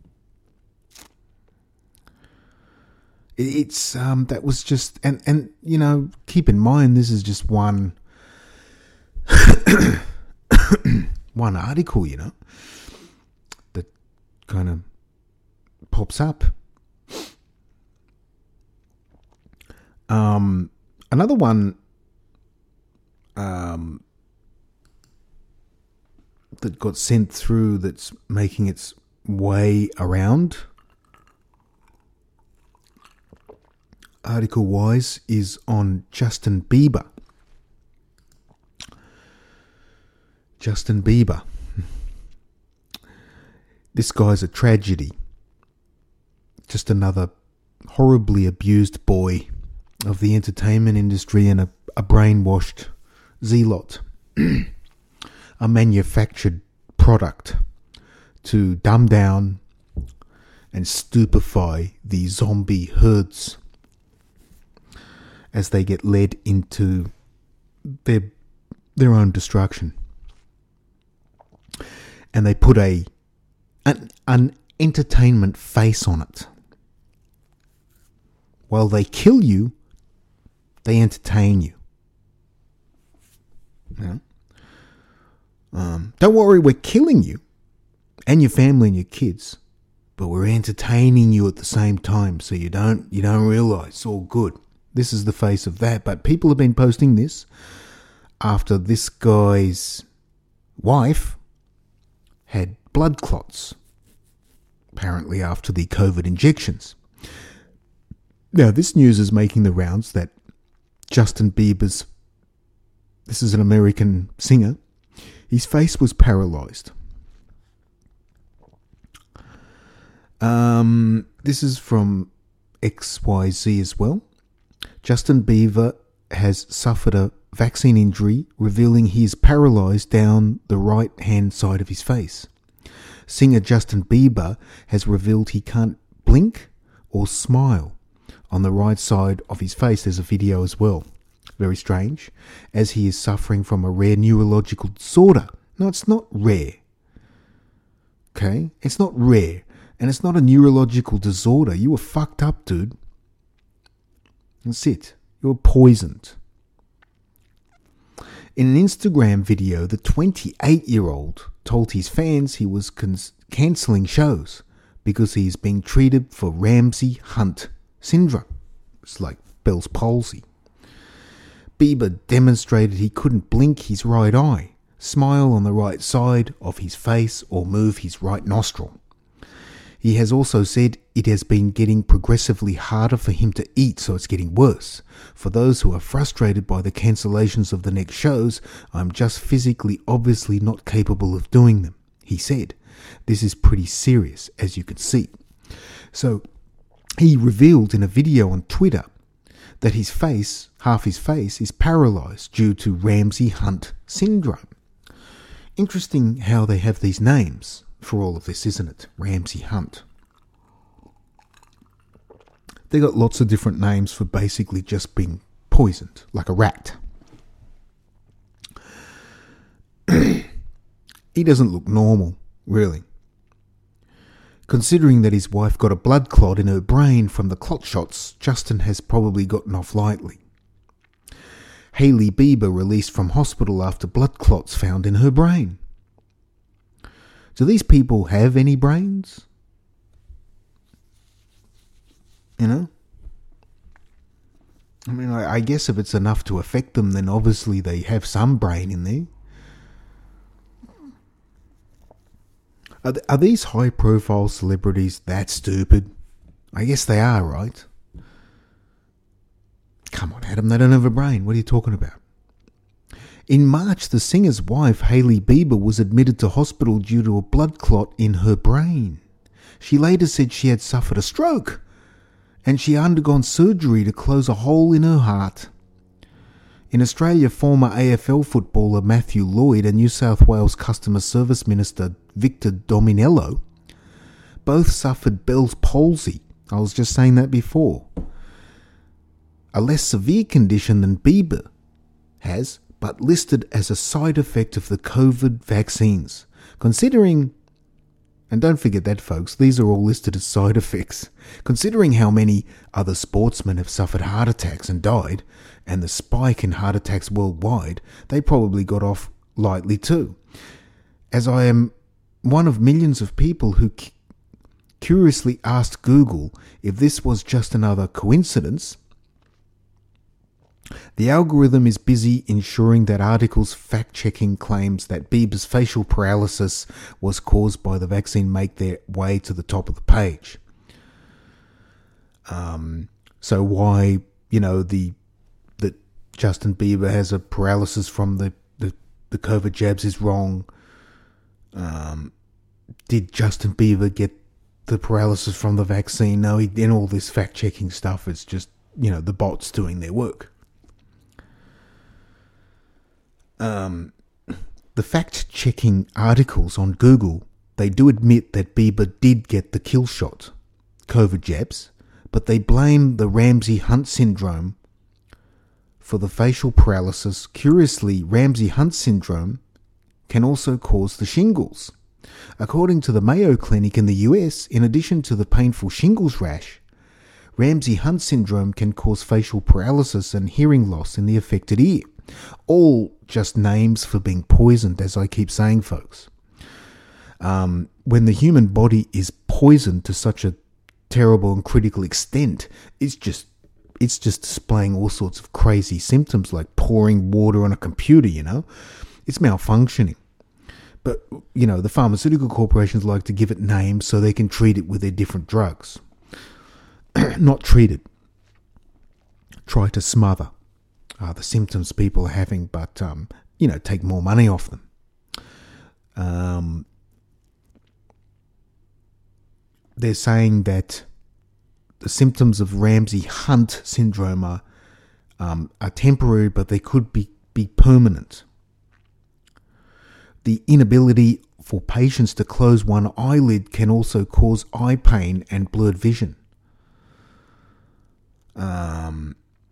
It's um that was just and and you know, keep in mind this is just one one article, you know, that kind of pops up. Um, another one um, that got sent through that's making its way around article-wise is on Justin Bieber. Justin Bieber. This guy's a tragedy. Just another horribly abused boy of the entertainment industry and a, a brainwashed zealot. A manufactured product to dumb down and stupefy the zombie herds as they get led into their their own destruction. And they put a an, an entertainment face on it. While they kill you, they entertain you. You know? Um, don't worry, we're killing you and your family and your kids, but we're entertaining you at the same time, so you don't you don't realise it's all good. This is the face of that. But people have been posting this after this guy's wife had blood clots, apparently after the COVID injections. Now, this news is making the rounds that Justin Bieber's, this is an American singer, his face was paralysed. Um, this is from X Y Z as well. Justin Bieber has suffered a vaccine injury, revealing he is paralysed down the right-hand side of his face. Singer Justin Bieber has revealed he can't blink or smile on the right side of his face. There's a video as well. Very strange, as he is suffering from a rare neurological disorder. No, it's not rare. Okay? It's not rare. And it's not a neurological disorder. You were fucked up, dude. That's it. You were poisoned. In an Instagram video, the twenty-eight-year-old told his fans he was cons- cancelling shows because he is being treated for Ramsay Hunt syndrome. It's like Bell's palsy. Bieber demonstrated he couldn't blink his right eye, smile on the right side of his face, or move his right nostril. He has also said it has been getting progressively harder for him to eat, so it's getting worse. For those who are frustrated by the cancellations of the next shows, I'm just physically obviously not capable of doing them, he said. This is pretty serious, as you can see. So, he revealed in a video on Twitter that his face, half his face, is paralysed due to Ramsay Hunt syndrome. Interesting how they have these names for all of this, isn't it? Ramsay Hunt. They got lots of different names for basically just being poisoned, like a rat. He doesn't look normal, really. Considering that his wife got a blood clot in her brain from the clot shots, Justin has probably gotten off lightly. Hailey Bieber released from hospital after blood clots found in her brain. Do these people have any brains? You know? I mean, I, I guess if it's enough to affect them, then obviously they have some brain in there. Are, th- are these high-profile celebrities that stupid? I guess they are, right? Come on, Adam, they don't have a brain. What are you talking about? In March, the singer's wife, Hailey Bieber, was admitted to hospital due to a blood clot in her brain. She later said she had suffered a stroke and she undergone surgery to close a hole in her heart. In Australia, former A F L footballer Matthew Lloyd and New South Wales Customer Service Minister Victor Dominello both suffered Bell's palsy. I was just saying that before. A less severe condition than Bieber has, but listed as a side effect of the COVID vaccines. Considering, and don't forget that folks, these are all listed as side effects. Considering how many other sportsmen have suffered heart attacks and died, and the spike in heart attacks worldwide, they probably got off lightly too. As I am one of millions of people who cu- curiously asked Google if this was just another coincidence, the algorithm is busy ensuring that articles fact-checking claims that Bieber's facial paralysis was caused by the vaccine make their way to the top of the page. Um, so why, you know, the that Justin Bieber has a paralysis from the, the, the COVID jabs is wrong. Um, did Justin Bieber get the paralysis from the vaccine? No, he, in all this fact-checking stuff, it's just, you know, the bots doing their work. Um, the fact-checking articles on Google, they do admit that Bieber did get the kill shot, COVID jabs, but they blame the Ramsay Hunt syndrome for the facial paralysis. Curiously, Ramsay Hunt syndrome can also cause the shingles. According to the Mayo Clinic in the U S, in addition to the painful shingles rash, Ramsay Hunt syndrome can cause facial paralysis and hearing loss in the affected ear. All just names for being poisoned, as I keep saying, folks. Um, when the human body is poisoned to such a terrible and critical extent, it's just it's just displaying all sorts of crazy symptoms like pouring water on a computer, you know. It's malfunctioning. But, you know, the pharmaceutical corporations like to give it names so they can treat it with their different drugs. Not treat it. Try to smother uh, the symptoms people are having, but, um, you know, take more money off them. Um, they're saying that the symptoms of Ramsay-Hunt syndrome are, um, are temporary, but they could be, be permanent. The inability for patients to close one eyelid can also cause eye pain and blurred vision. Um,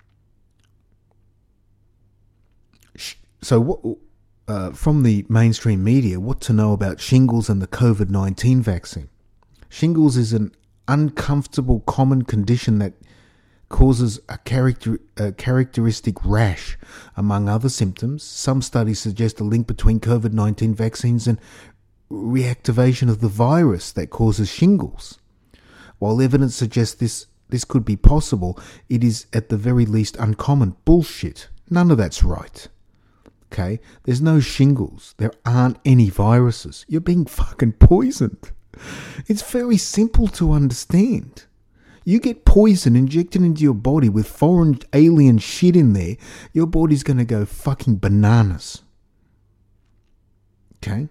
so, what, uh, from the mainstream media, what to know about shingles and the COVID nineteen vaccine? Shingles is an uncomfortable common condition that causes a, character, a characteristic rash, among other symptoms. Some studies suggest a link between COVID nineteen vaccines and reactivation of the virus that causes shingles. While evidence suggests this, this could be possible, it is at the very least uncommon. Bullshit. None of that's right. Okay? There's no shingles. There aren't any viruses. You're being fucking poisoned. It's very simple to understand. You get poison injected into your body with foreign alien shit in there, your body's going to go fucking bananas. Okay?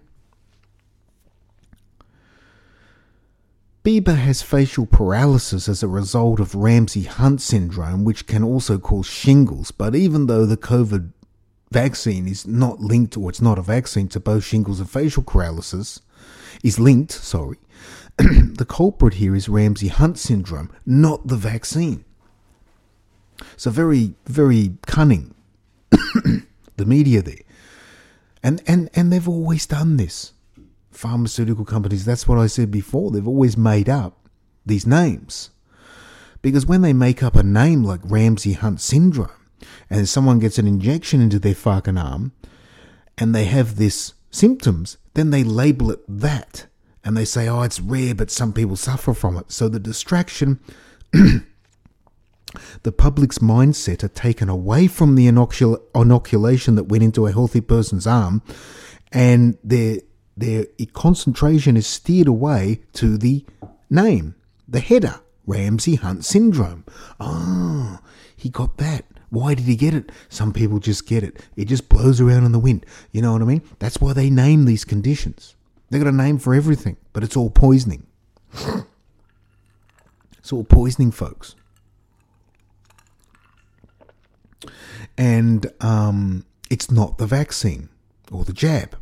Bieber has facial paralysis as a result of Ramsay-Hunt syndrome, which can also cause shingles. But even though the COVID vaccine is not linked, or it's not a vaccine to both shingles and facial paralysis, is linked, sorry, the culprit here is Ramsay-Hunt syndrome, not the vaccine. So very, very cunning, the media there. And, and, and they've always done this. Pharmaceutical companies, that's what I said before, they've always made up these names. Because when they make up a name like Ramsay-Hunt syndrome, and someone gets an injection into their fucking arm, and they have this symptoms, then they label it that. And they say, oh, it's rare, but some people suffer from it. So the distraction, the public's mindset are taken away from the inocul- inoculation that went into a healthy person's arm, and their their concentration is steered away to the name, the header, Ramsay-Hunt syndrome. Oh, he got that. Why did he get it? Some people just get it. It just blows around in the wind. You know what I mean? That's why they name these conditions. They've got a name for everything, but it's all poisoning. It's all poisoning, folks. And um, it's not the vaccine or the jab.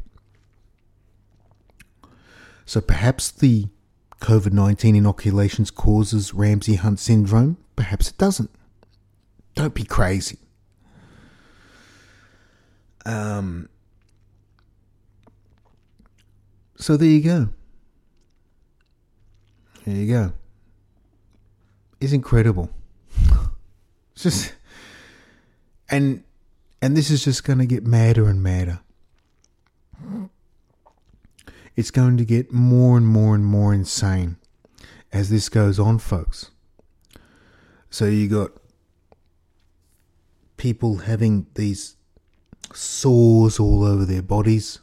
So perhaps the COVID nineteen inoculations causes Ramsay-Hunt syndrome. Perhaps it doesn't. Don't be crazy. Um. So there you go. There you go. It's incredible. It's just, and and this is just going to get madder and madder. It's going to get more and more and more insane as this goes on, folks. So you got people having these sores all over their bodies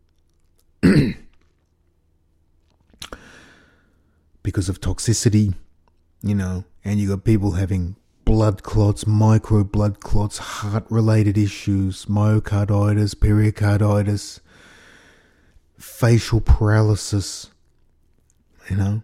because of toxicity, you know, and you got people having blood clots, micro blood clots, heart-related issues, myocarditis, pericarditis, facial paralysis, you know.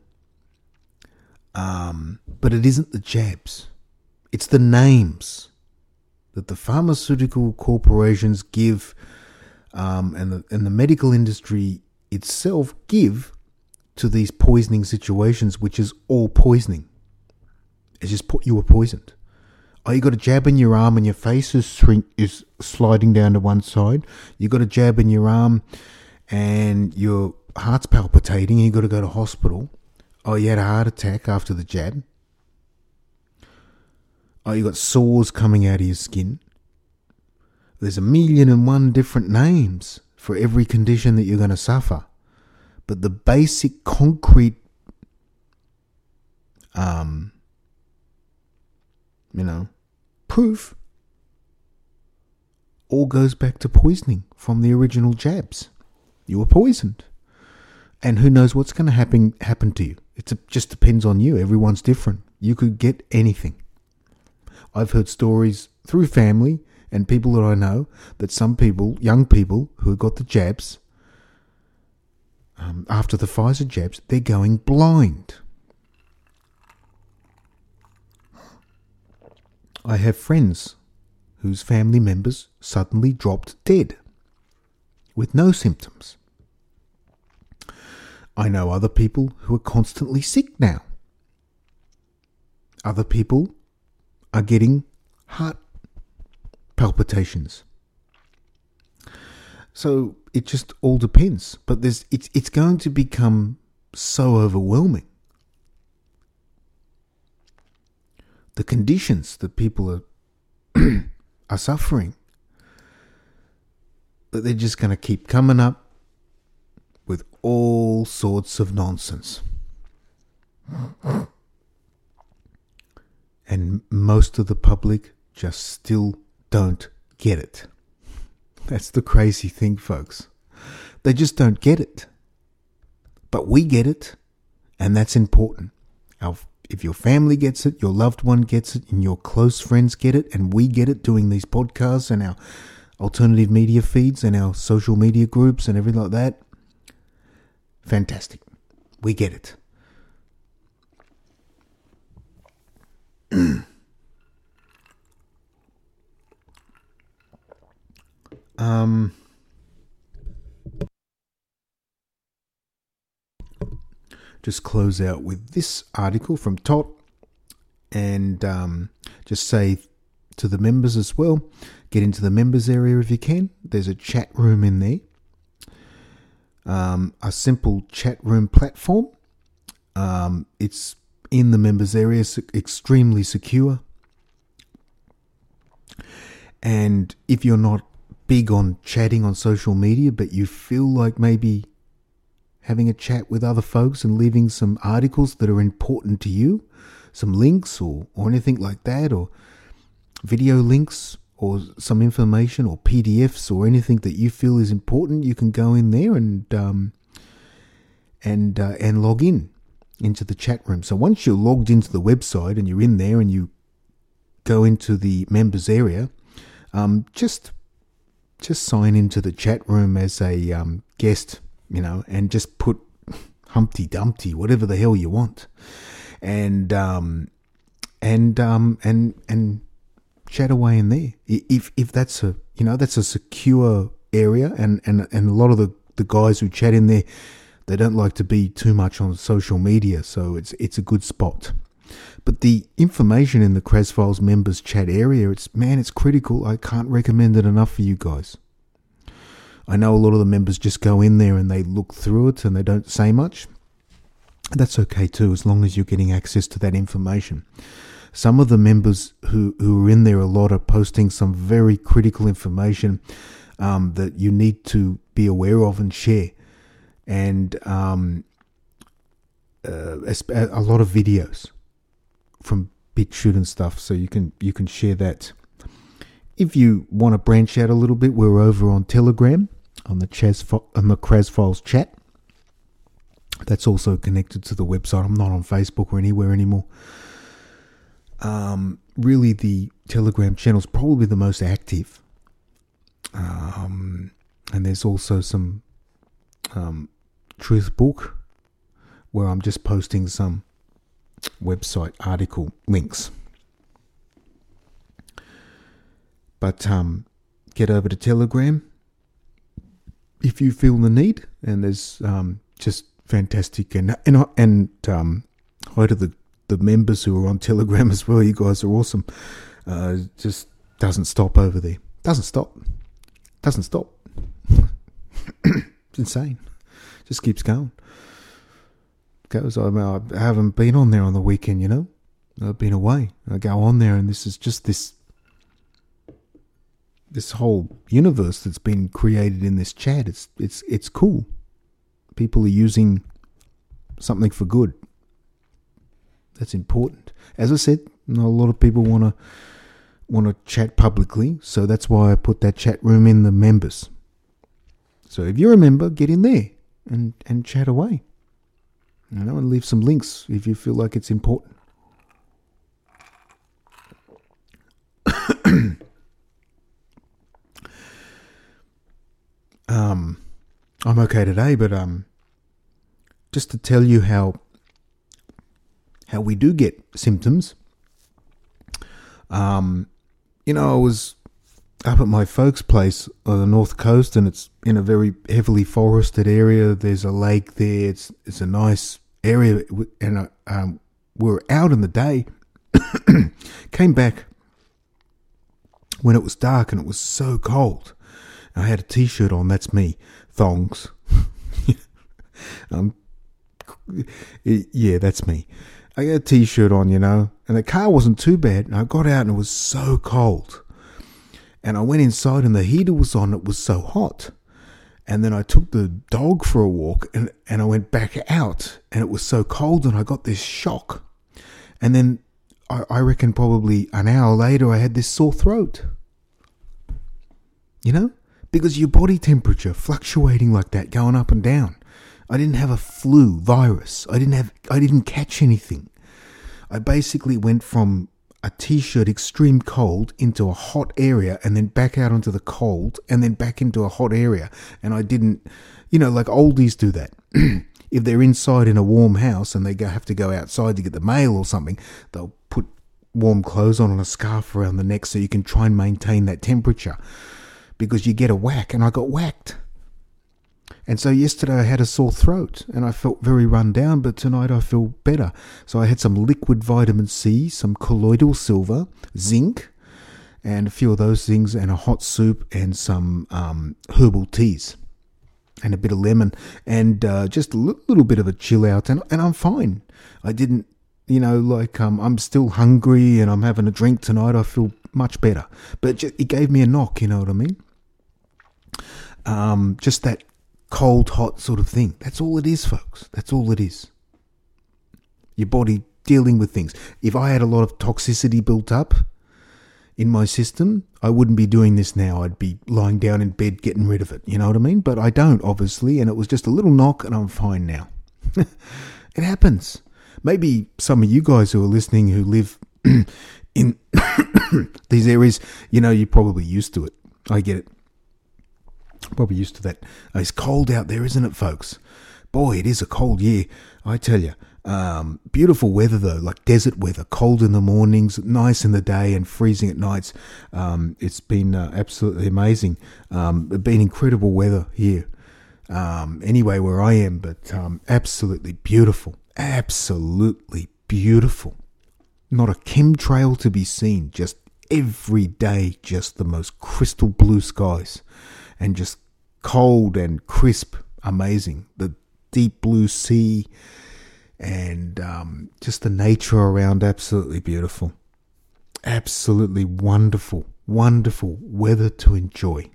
Um, but it isn't the jabs. It's the names that the pharmaceutical corporations give um, and, the, and the medical industry itself give to these poisoning situations, which is all poisoning. It's just po- you were poisoned. Oh, you got a jab in your arm and your face is shrink is sliding down to one side. You got a jab in your arm and your heart's palpitating and you got to go to hospital. Oh, you had a heart attack after the jab. Oh, you got sores coming out of your skin. There's a million and one different names for every condition that you're going to suffer. But the basic concrete, um, you know, proof all goes back to poisoning from the original jabs. You were poisoned. And who knows what's going to happen happen to you. It just depends on you. Everyone's different. You could get anything. I've heard stories through family and people that I know that some people, young people who got the jabs, um, after the Pfizer jabs, they're going blind. I have friends whose family members suddenly dropped dead with no symptoms. I know other people who are constantly sick now. Other people are getting heart palpitations. So it just all depends. But there's it's it's going to become so overwhelming. The conditions that people are are suffering, that they're just going to keep coming up with all sorts of nonsense. And most of the public just still don't get it. That's the crazy thing, folks. They just don't get it. But we get it, and that's important. Our, if your family gets it, your loved one gets it, and your close friends get it, and we get it doing these podcasts and our alternative media feeds and our social media groups and everything like that, fantastic. We get it. um, just close out with this article from Todd, and um, just say to the members as well, get into the members area if you can. There's a chat room in there. Um, a simple chat room platform. Um, it's in the members area, extremely secure. And if you're not big on chatting on social media, but you feel like maybe having a chat with other folks and leaving some articles that are important to you, some links or, or anything like that, or video links or some information or P D Fs or anything that you feel is important, you can go in there and um, and uh, and log in into the chat room. So once you're logged into the website and you're in there and you go into the members area, um, just just sign into the chat room as a um, guest, you know, and just put Humpty Dumpty, whatever the hell you want, and um, and um, and and chat away in there. If if that's a you know that's a secure area, and and and a lot of the the guys who chat in there, they don't like to be too much on social media, so it's it's a good spot. But the information in the Kraz Files members chat area, it's man, it's critical. I can't recommend it enough for you guys. I know a lot of the members just go in there and they look through it and they don't say much. That's okay too, as long as you're getting access to that information. Some of the members who, who are in there a lot are posting some very critical information um, that you need to be aware of and share. And um, uh, a lot of videos from BitChute and stuff, so you can you can share that. If you want to branch out a little bit, we're over on Telegram on the Chaz on the Kraz Files chat. That's also connected to the website. I'm not on Facebook or anywhere anymore. Um, really, the Telegram channel is probably the most active. Um, and there's also some um, Truth Book where I'm just posting some website article links. But um, get over to Telegram if you feel the need, and there's um, just fantastic and and and um, hi to the the members who are on Telegram as well. You guys are awesome. Uh, just doesn't stop over there. Doesn't stop. Doesn't stop. It's insane. Just keeps going. Goes. I, mean, I haven't been on there on the weekend, you know. I've been away. I go on there, and this is just this this whole universe that's been created in this chat. It's it's it's cool. People are using something for good. That's important. As I said, not a lot of people want to want to chat publicly, so that's why I put that chat room in the members. So if you're a member, get in there and, and chat away. You know, and leave some links if you feel like it's important. um, I'm okay today, but um, just to tell you how how we do get symptoms. Um, you know, I was up at my folks' place on the north coast, and it's in a very heavily forested area. There's a lake there. It's it's a nice area, and uh, um, we were out in the day. Came back when it was dark, and it was so cold. I had a t-shirt on. That's me, thongs. um, yeah, that's me. I had a t-shirt on, you know, and the car wasn't too bad. And I got out, and it was so cold. And I went inside, and the heater was on. It was so hot. And then I took the dog for a walk, and, and I went back out, and it was so cold, and I got this shock. And then I, I reckon probably an hour later, I had this sore throat. You know? Because your body temperature fluctuating like that, going up and down. I didn't have a flu virus. I didn't have, I didn't catch anything. I basically went from a t-shirt extreme cold into a hot area, and then back out onto the cold, and then back into a hot area. And I didn't, you know, like oldies do that. If they're inside in a warm house and they go, have to go outside to get the mail or something, they'll put warm clothes on and a scarf around the neck so you can try and maintain that temperature. Because you get a whack, and I got whacked. And so yesterday I had a sore throat, and I felt very run down, but tonight I feel better. So I had some liquid vitamin C, some colloidal silver, zinc, and a few of those things, and a hot soup, and some um, herbal teas, and a bit of lemon, and uh, just a l- little bit of a chill out, and, and I'm fine. I didn't, you know, like um, I'm still hungry, and I'm having a drink tonight. I feel much better. But it gave me a knock, you know what I mean? Um, just that cold, hot sort of thing. That's all it is, folks. That's all it is. Your body dealing with things. If I had a lot of toxicity built up in my system, I wouldn't be doing this now. I'd be lying down in bed getting rid of it. You know what I mean? But I don't, obviously, and it was just a little knock, and I'm fine now. It happens. Maybe some of you guys who are listening who live in these areas, you know, you're probably used to it. I get it. Probably used to that. It's cold out there, isn't it, folks? Boy, it is a cold year, I tell you. Um, beautiful weather, though, like desert weather. Cold in the mornings, nice in the day, and freezing at nights. Um, it's been uh, absolutely amazing. Um, it's been incredible weather here. Um, anyway, where I am, but um, absolutely beautiful. Absolutely beautiful. Not a chemtrail to be seen. Just every day, just the most crystal blue skies. And just cold and crisp, amazing. The deep blue sea and um, just the nature around, absolutely beautiful. Absolutely wonderful, wonderful weather to enjoy.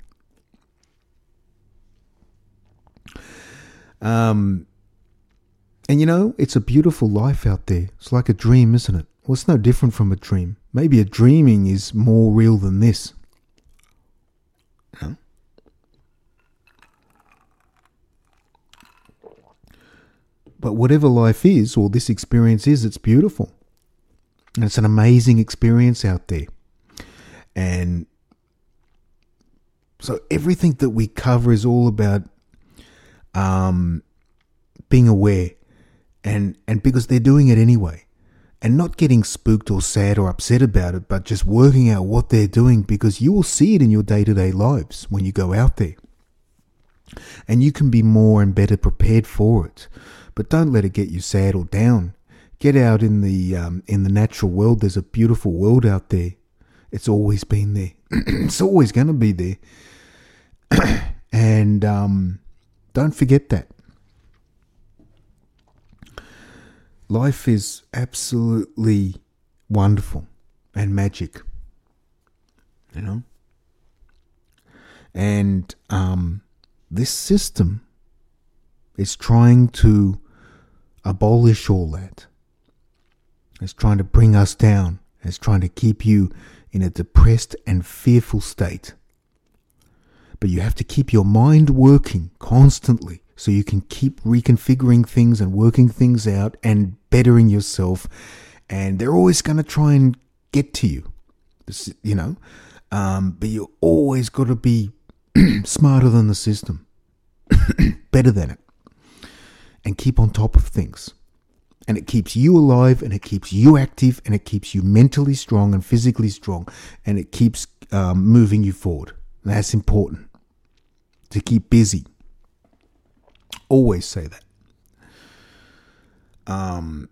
Um, and you know, it's a beautiful life out there. It's like a dream, isn't it? Well, it's no different from a dream. Maybe a dreaming is more real than this. Huh? But whatever life is, or this experience is, it's beautiful. And it's an amazing experience out there. And so everything that we cover is all about um, being aware. And, and because they're doing it anyway. And not getting spooked or sad or upset about it, but just working out what they're doing, because you will see it in your day-to-day lives when you go out there. And you can be more and better prepared for it. But don't let it get you sad or down. Get out in the um, in the natural world. There's a beautiful world out there. It's always been there. It's always going to be there. And um, don't forget that. Life is absolutely wonderful and magic. You know? And um, this system is trying to abolish all that. It's trying to bring us down. It's trying to keep you in a depressed and fearful state. But you have to keep your mind working constantly so you can keep reconfiguring things and working things out and bettering yourself. And they're always going to try and get to you, you know. Um, but you always got to be smarter than the system, better than it, and keep on top of things. And it keeps you alive, and it keeps you active, and it keeps you mentally strong and physically strong, and it keeps um, moving you forward. And that's important, to keep busy. Always say that. Um,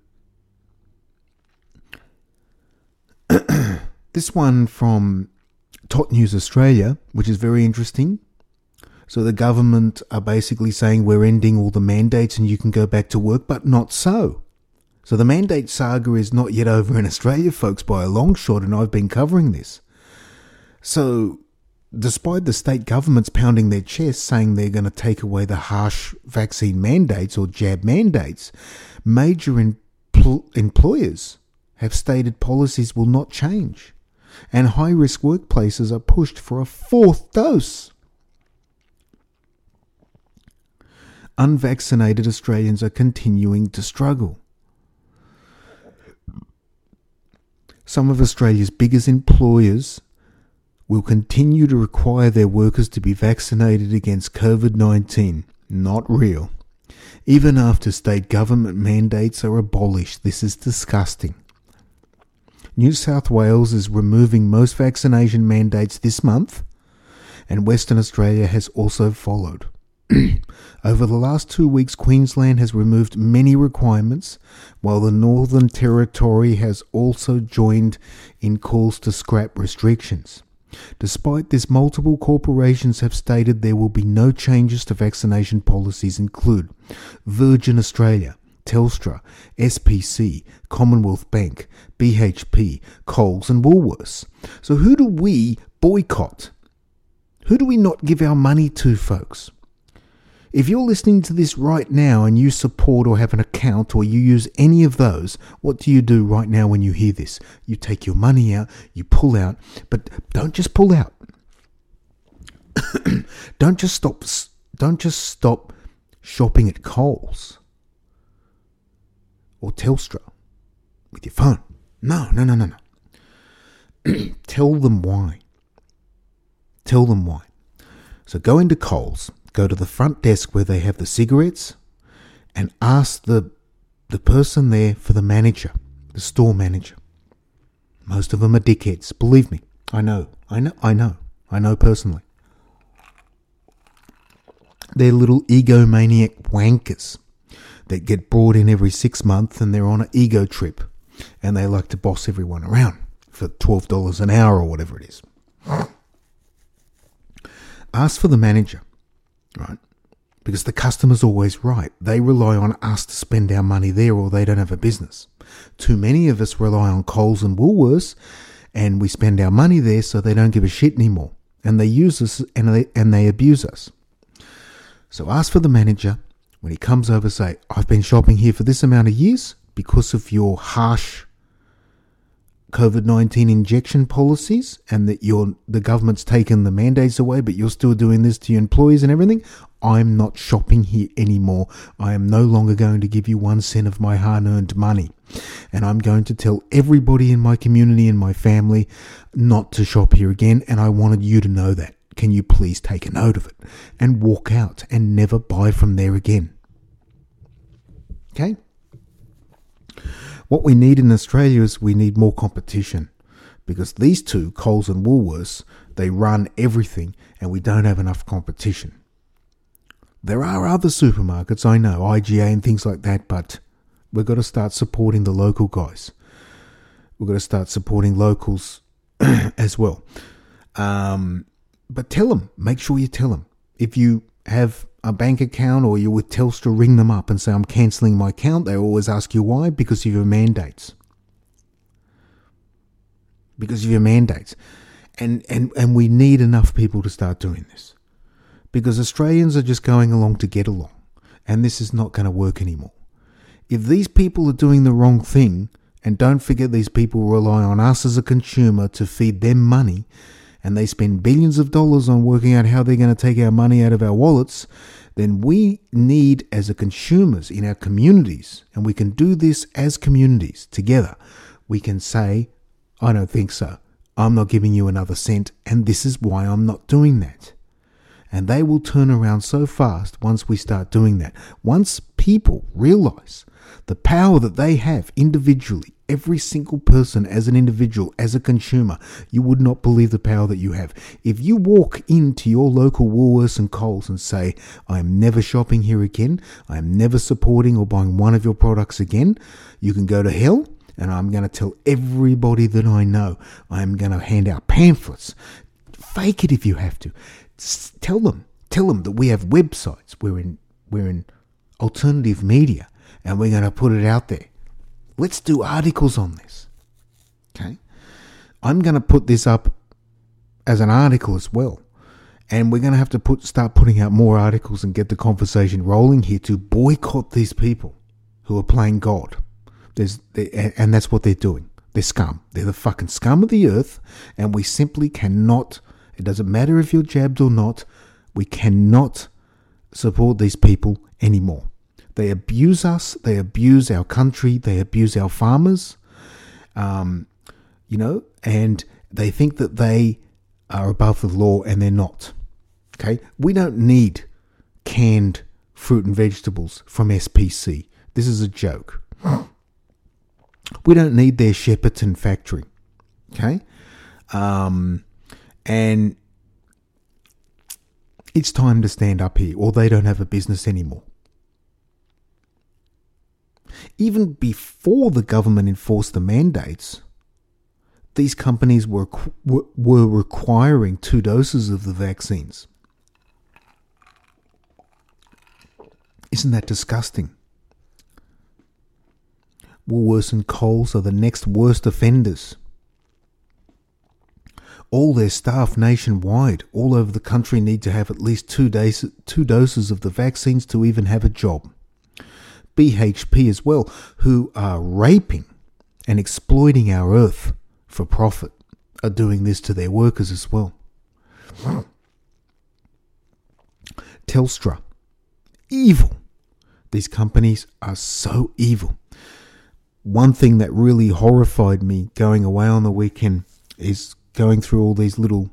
this one from Tot News Australia, which is very interesting. So the government are basically saying we're ending all the mandates and you can go back to work, but not so. So the mandate saga is not yet over in Australia, folks, by a long shot, and I've been covering this. So despite the state governments pounding their chests saying they're going to take away the harsh vaccine mandates or jab mandates, major empl- employers have stated policies will not change, and high-risk workplaces are pushed for a fourth dose. Unvaccinated Australians are continuing to struggle. Some of Australia's biggest employers will continue to require their workers to be vaccinated against covid nineteen. Not real. Even after state government mandates are abolished, this is disgusting. New South Wales is removing most vaccination mandates this month, and Western Australia has also followed. Over the last two weeks, Queensland has removed many requirements, while the Northern Territory has also joined in calls to scrap restrictions. Despite this, multiple corporations have stated there will be no changes to vaccination policies, include Virgin Australia, Telstra, S P C, Commonwealth Bank, B H P, Coles and Woolworths. So who do we boycott? Who do we not give our money to, folks? If you're listening to this right now and you support or have an account or you use any of those, what do you do right now when you hear this? You take your money out, you pull out, but don't just pull out. don't just stop don't just stop shopping at Coles or Telstra with your phone. No, no, no, no, no. Tell them why. Tell them why. So go into Coles. Go to the front desk where they have the cigarettes and ask the the person there for the manager, the store manager. Most of them are dickheads. Believe me. I know. I know. I know. I know personally. They're little egomaniac wankers that get brought in every six months and they're on an ego trip and they like to boss everyone around for twelve dollars an hour or whatever it is. Ask for the manager. Right? Because the customer's always right. They rely on us to spend our money there or they don't have a business. Too many of us rely on Coles and Woolworths and we spend our money there so they don't give a shit anymore. And they use us and they, and they abuse us. So ask for the manager. When he comes over, say, I've been shopping here for this amount of years because of your harsh covid nineteen injection policies and that you're, the government's taken the mandates away, but you're still doing this to your employees and everything. I'm not shopping here anymore. I am no longer going to give you one cent of my hard-earned money. And I'm going to tell everybody in my community and my family not to shop here again. And I wanted you to know that. Can you please take a note of it and walk out and never buy from there again? Okay? What we need in Australia is we need more competition because these two, Coles and Woolworths, they run everything and we don't have enough competition. There are other supermarkets, I know, I G A and things like that, but we've got to start supporting the local guys. We've got to start supporting locals as well. Um, but tell them, make sure you tell them. If you have a bank account or you're with Telstra, ring them up and say, I'm cancelling my account. They always ask you why. Because of your mandates. Because of your mandates. And, and, and we need enough people to start doing this. Because Australians are just going along to get along. And this is not going to work anymore. If these people are doing the wrong thing, and don't forget these people rely on us as a consumer to feed them money, and they spend billions of dollars on working out how they're going to take our money out of our wallets, then we need, as a consumers in our communities, and we can do this as communities together, we can say, I don't think so. I'm not giving you another cent, and this is why I'm not doing that. And they will turn around so fast once we start doing that. Once people realize the power that they have individually, every single person as an individual, as a consumer, you would not believe the power that you have. If you walk into your local Woolworths and Coles and say, I am never shopping here again, I am never supporting or buying one of your products again, you can go to hell, and I'm going to tell everybody that I know. I am going to hand out pamphlets. Fake it if you have to. Tell them, tell them that we have websites. We're in, we're in alternative media, and we're going to put it out there. Let's do articles on this. Okay? I'm going to put this up as an article as well. And we're going to have to put start putting out more articles and get the conversation rolling here to boycott these people who are playing God. There's, they, and that's what they're doing. They're scum. They're the fucking scum of the earth, and we simply cannot, it doesn't matter if you're jabbed or not, we cannot support these people anymore. They abuse us, they abuse our country, they abuse our farmers, um, you know, and they think that they are above the law, and they're not. Okay? We don't need canned fruit and vegetables from S P C. This is a joke. We don't need their Shepparton factory. Okay? Um, and it's time to stand up here, or they don't have a business anymore. Even before the government enforced the mandates, these companies were were requiring two doses of the vaccines. Isn't that disgusting? Woolworths and Coles are the next worst offenders. All their staff nationwide, all over the country, need to have at least two days, two doses of the vaccines to even have a job. B H P as well, who are raping and exploiting our earth for profit, are doing this to their workers as well. Telstra, evil. These companies are so evil. One thing that really horrified me going away on the weekend is going through all these little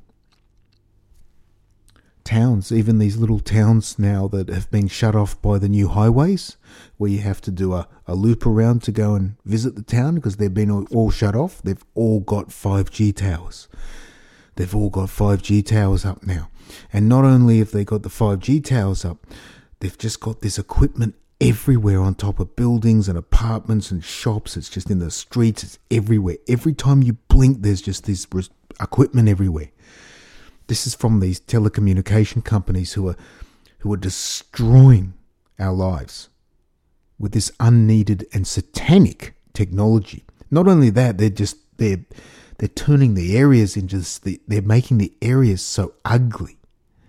towns, even these little towns now that have been shut off by the new highways, where you have to do a, a loop around to go and visit the town because they've been all, all shut off. They've all got five G towers. They've all got five G towers up now. And not only have they got the five G towers up, they've just got this equipment everywhere on top of buildings and apartments and shops. It's just in the streets. It's everywhere. Every time you blink, there's just this equipment everywhere. This is from these telecommunication companies who are who are destroying our lives with this unneeded and satanic technology. Not only that, they're just they're they're turning the areas into this, they're making the areas so ugly,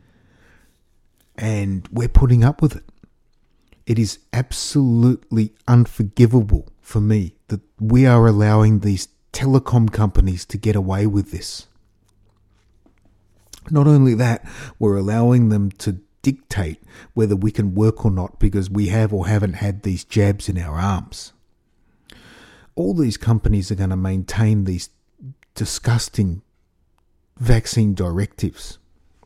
and we're putting up with it. It is absolutely unforgivable for me that we are allowing these telecom companies to get away with this. Not only that, we're allowing them to dictate whether we can work or not because we have or haven't had these jabs in our arms. All these companies are going to maintain these disgusting vaccine directives.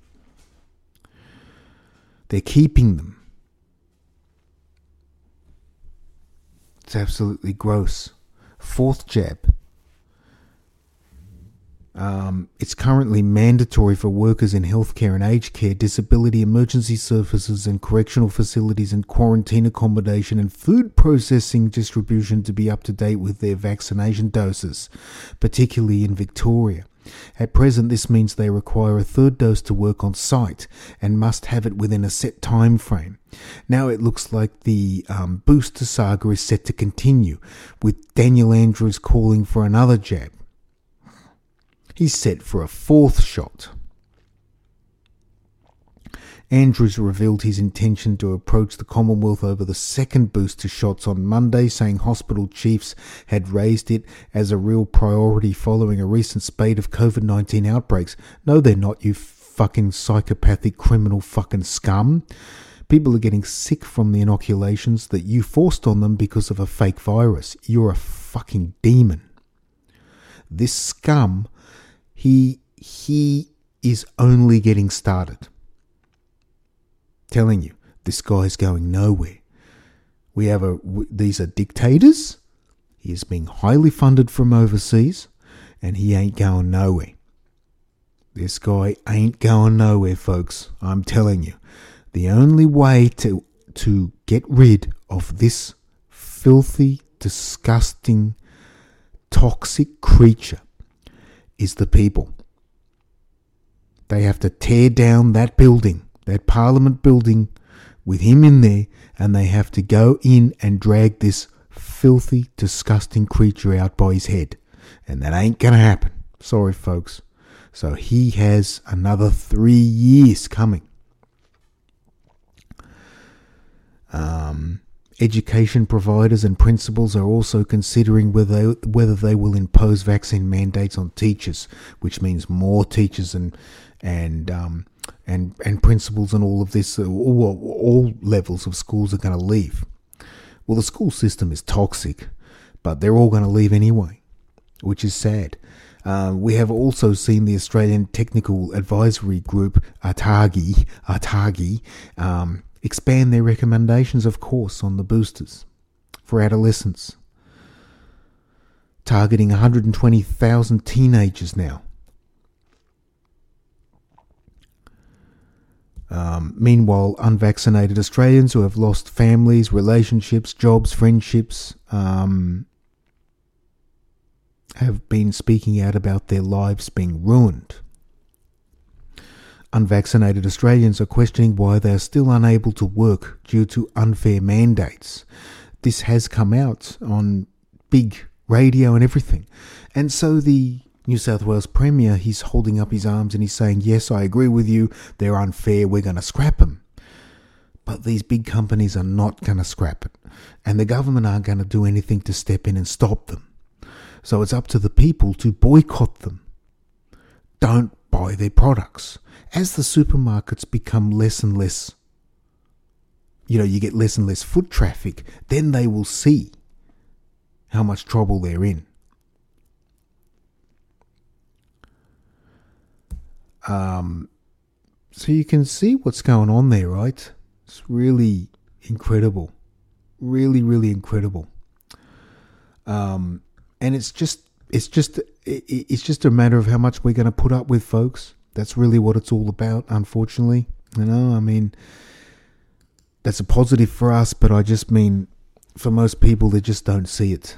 They're keeping them. It's absolutely gross. Fourth jab. Um, it's currently mandatory for workers in healthcare and aged care, disability emergency services and correctional facilities and quarantine accommodation and food processing distribution to be up to date with their vaccination doses, particularly in Victoria. At present, this means they require a third dose to work on site and must have it within a set time frame. Now it looks like the um, booster saga is set to continue, with Daniel Andrews calling for another jab. He's set for a fourth shot. Andrews revealed his intention to approach the Commonwealth over the second booster shots on Monday, saying hospital chiefs had raised it as a real priority following a recent spate of COVID nineteen outbreaks. No, they're not, you fucking psychopathic criminal fucking scum. People are getting sick from the inoculations that you forced on them because of a fake virus. You're a fucking demon. This scum, he he is only getting started. Telling you, this guy's going nowhere. We have a, these are dictators. He is being highly funded from overseas, and he ain't going nowhere. This guy ain't going nowhere, folks. I'm telling you. The only way to to get rid of this filthy, disgusting, toxic creature is the people. They have to tear down that building, that Parliament building, with him in there, and they have to go in and drag this filthy, disgusting creature out by his head. And that ain't going to happen. Sorry, folks. So he has another three years coming. Um, education providers and principals are also considering whether they, whether they will impose vaccine mandates on teachers, which means more teachers and and um, and and principals and all of this, all, all levels of schools are going to leave. Well, the school system is toxic, but they're all going to leave anyway, which is sad. Uh, we have also seen the Australian Technical Advisory Group, ATAGI, ATAGI, um, expand their recommendations, of course, on the boosters for adolescents, targeting one hundred twenty thousand teenagers now. Um, meanwhile, unvaccinated Australians who have lost families, relationships, jobs, friendships, um, have been speaking out about their lives being ruined. Unvaccinated Australians are questioning why they are still unable to work due to unfair mandates. This has come out on big radio and everything. And so the New South Wales Premier, he's holding up his arms and he's saying, yes, I agree with you, they're unfair, we're going to scrap them. But these big companies are not going to scrap it. And the government aren't going to do anything to step in and stop them. So it's up to the people to boycott them. Don't buy their products. As the supermarkets become less and less, you know, you get less and less foot traffic, then they will see how much trouble they're in. Um, so you can see what's going on there, right? It's really incredible. Really, really incredible. Um, and it's just, it's just, it's just a matter of how much we're going to put up with, folks. That's really what it's all about, unfortunately. You know, I mean, that's a positive for us, but I just mean, for most people, they just don't see it.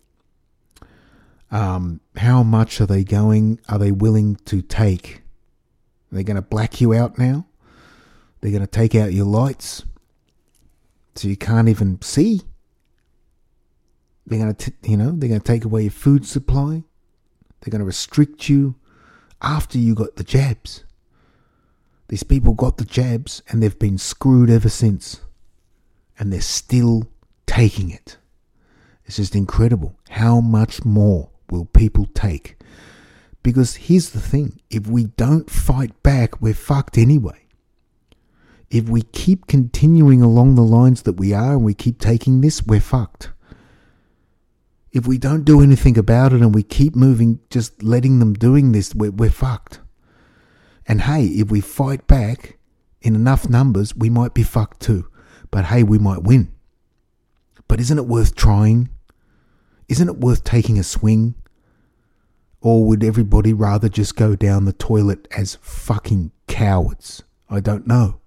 Um, how much are they going, are they willing to take? They're going to black you out now. They're going to take out your lights so you can't even see. They're going to, you know, they're going to take away your food supply. They're going to restrict you after you got the jabs. These people got the jabs and they've been screwed ever since. And they're still taking it. It's just incredible. How much more will people take? Because here's the thing. If we don't fight back, we're fucked anyway. If we keep continuing along the lines that we are and we keep taking this, we're fucked. If we don't do anything about it and we keep moving, just letting them doing this, we're, we're fucked. And hey, if we fight back in enough numbers, we might be fucked too. But hey, we might win. But isn't it worth trying? Isn't it worth taking a swing? Or would everybody rather just go down the toilet as fucking cowards? I don't know.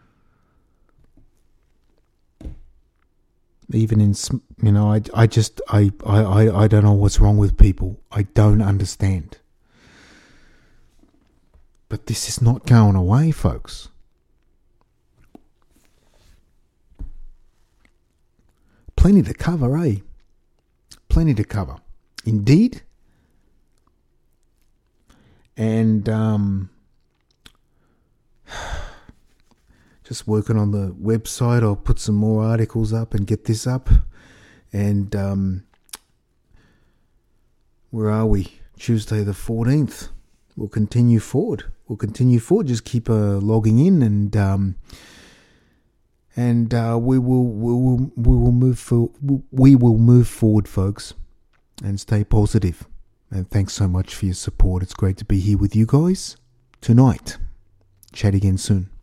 Even in, you know, I, I just, I, I, I don't know what's wrong with people. I don't understand. But this is not going away, folks. Plenty to cover, eh? Plenty to cover. Indeed. And, um... just working on the website. I'll put some more articles up and get this up. And um, where are we? Tuesday the fourteenth. We'll continue forward. We'll continue forward. Just keep uh, logging in, and um, and uh, we will we will we will move for we will move forward, folks, and stay positive. And thanks so much for your support. It's great to be here with you guys tonight. Chat again soon.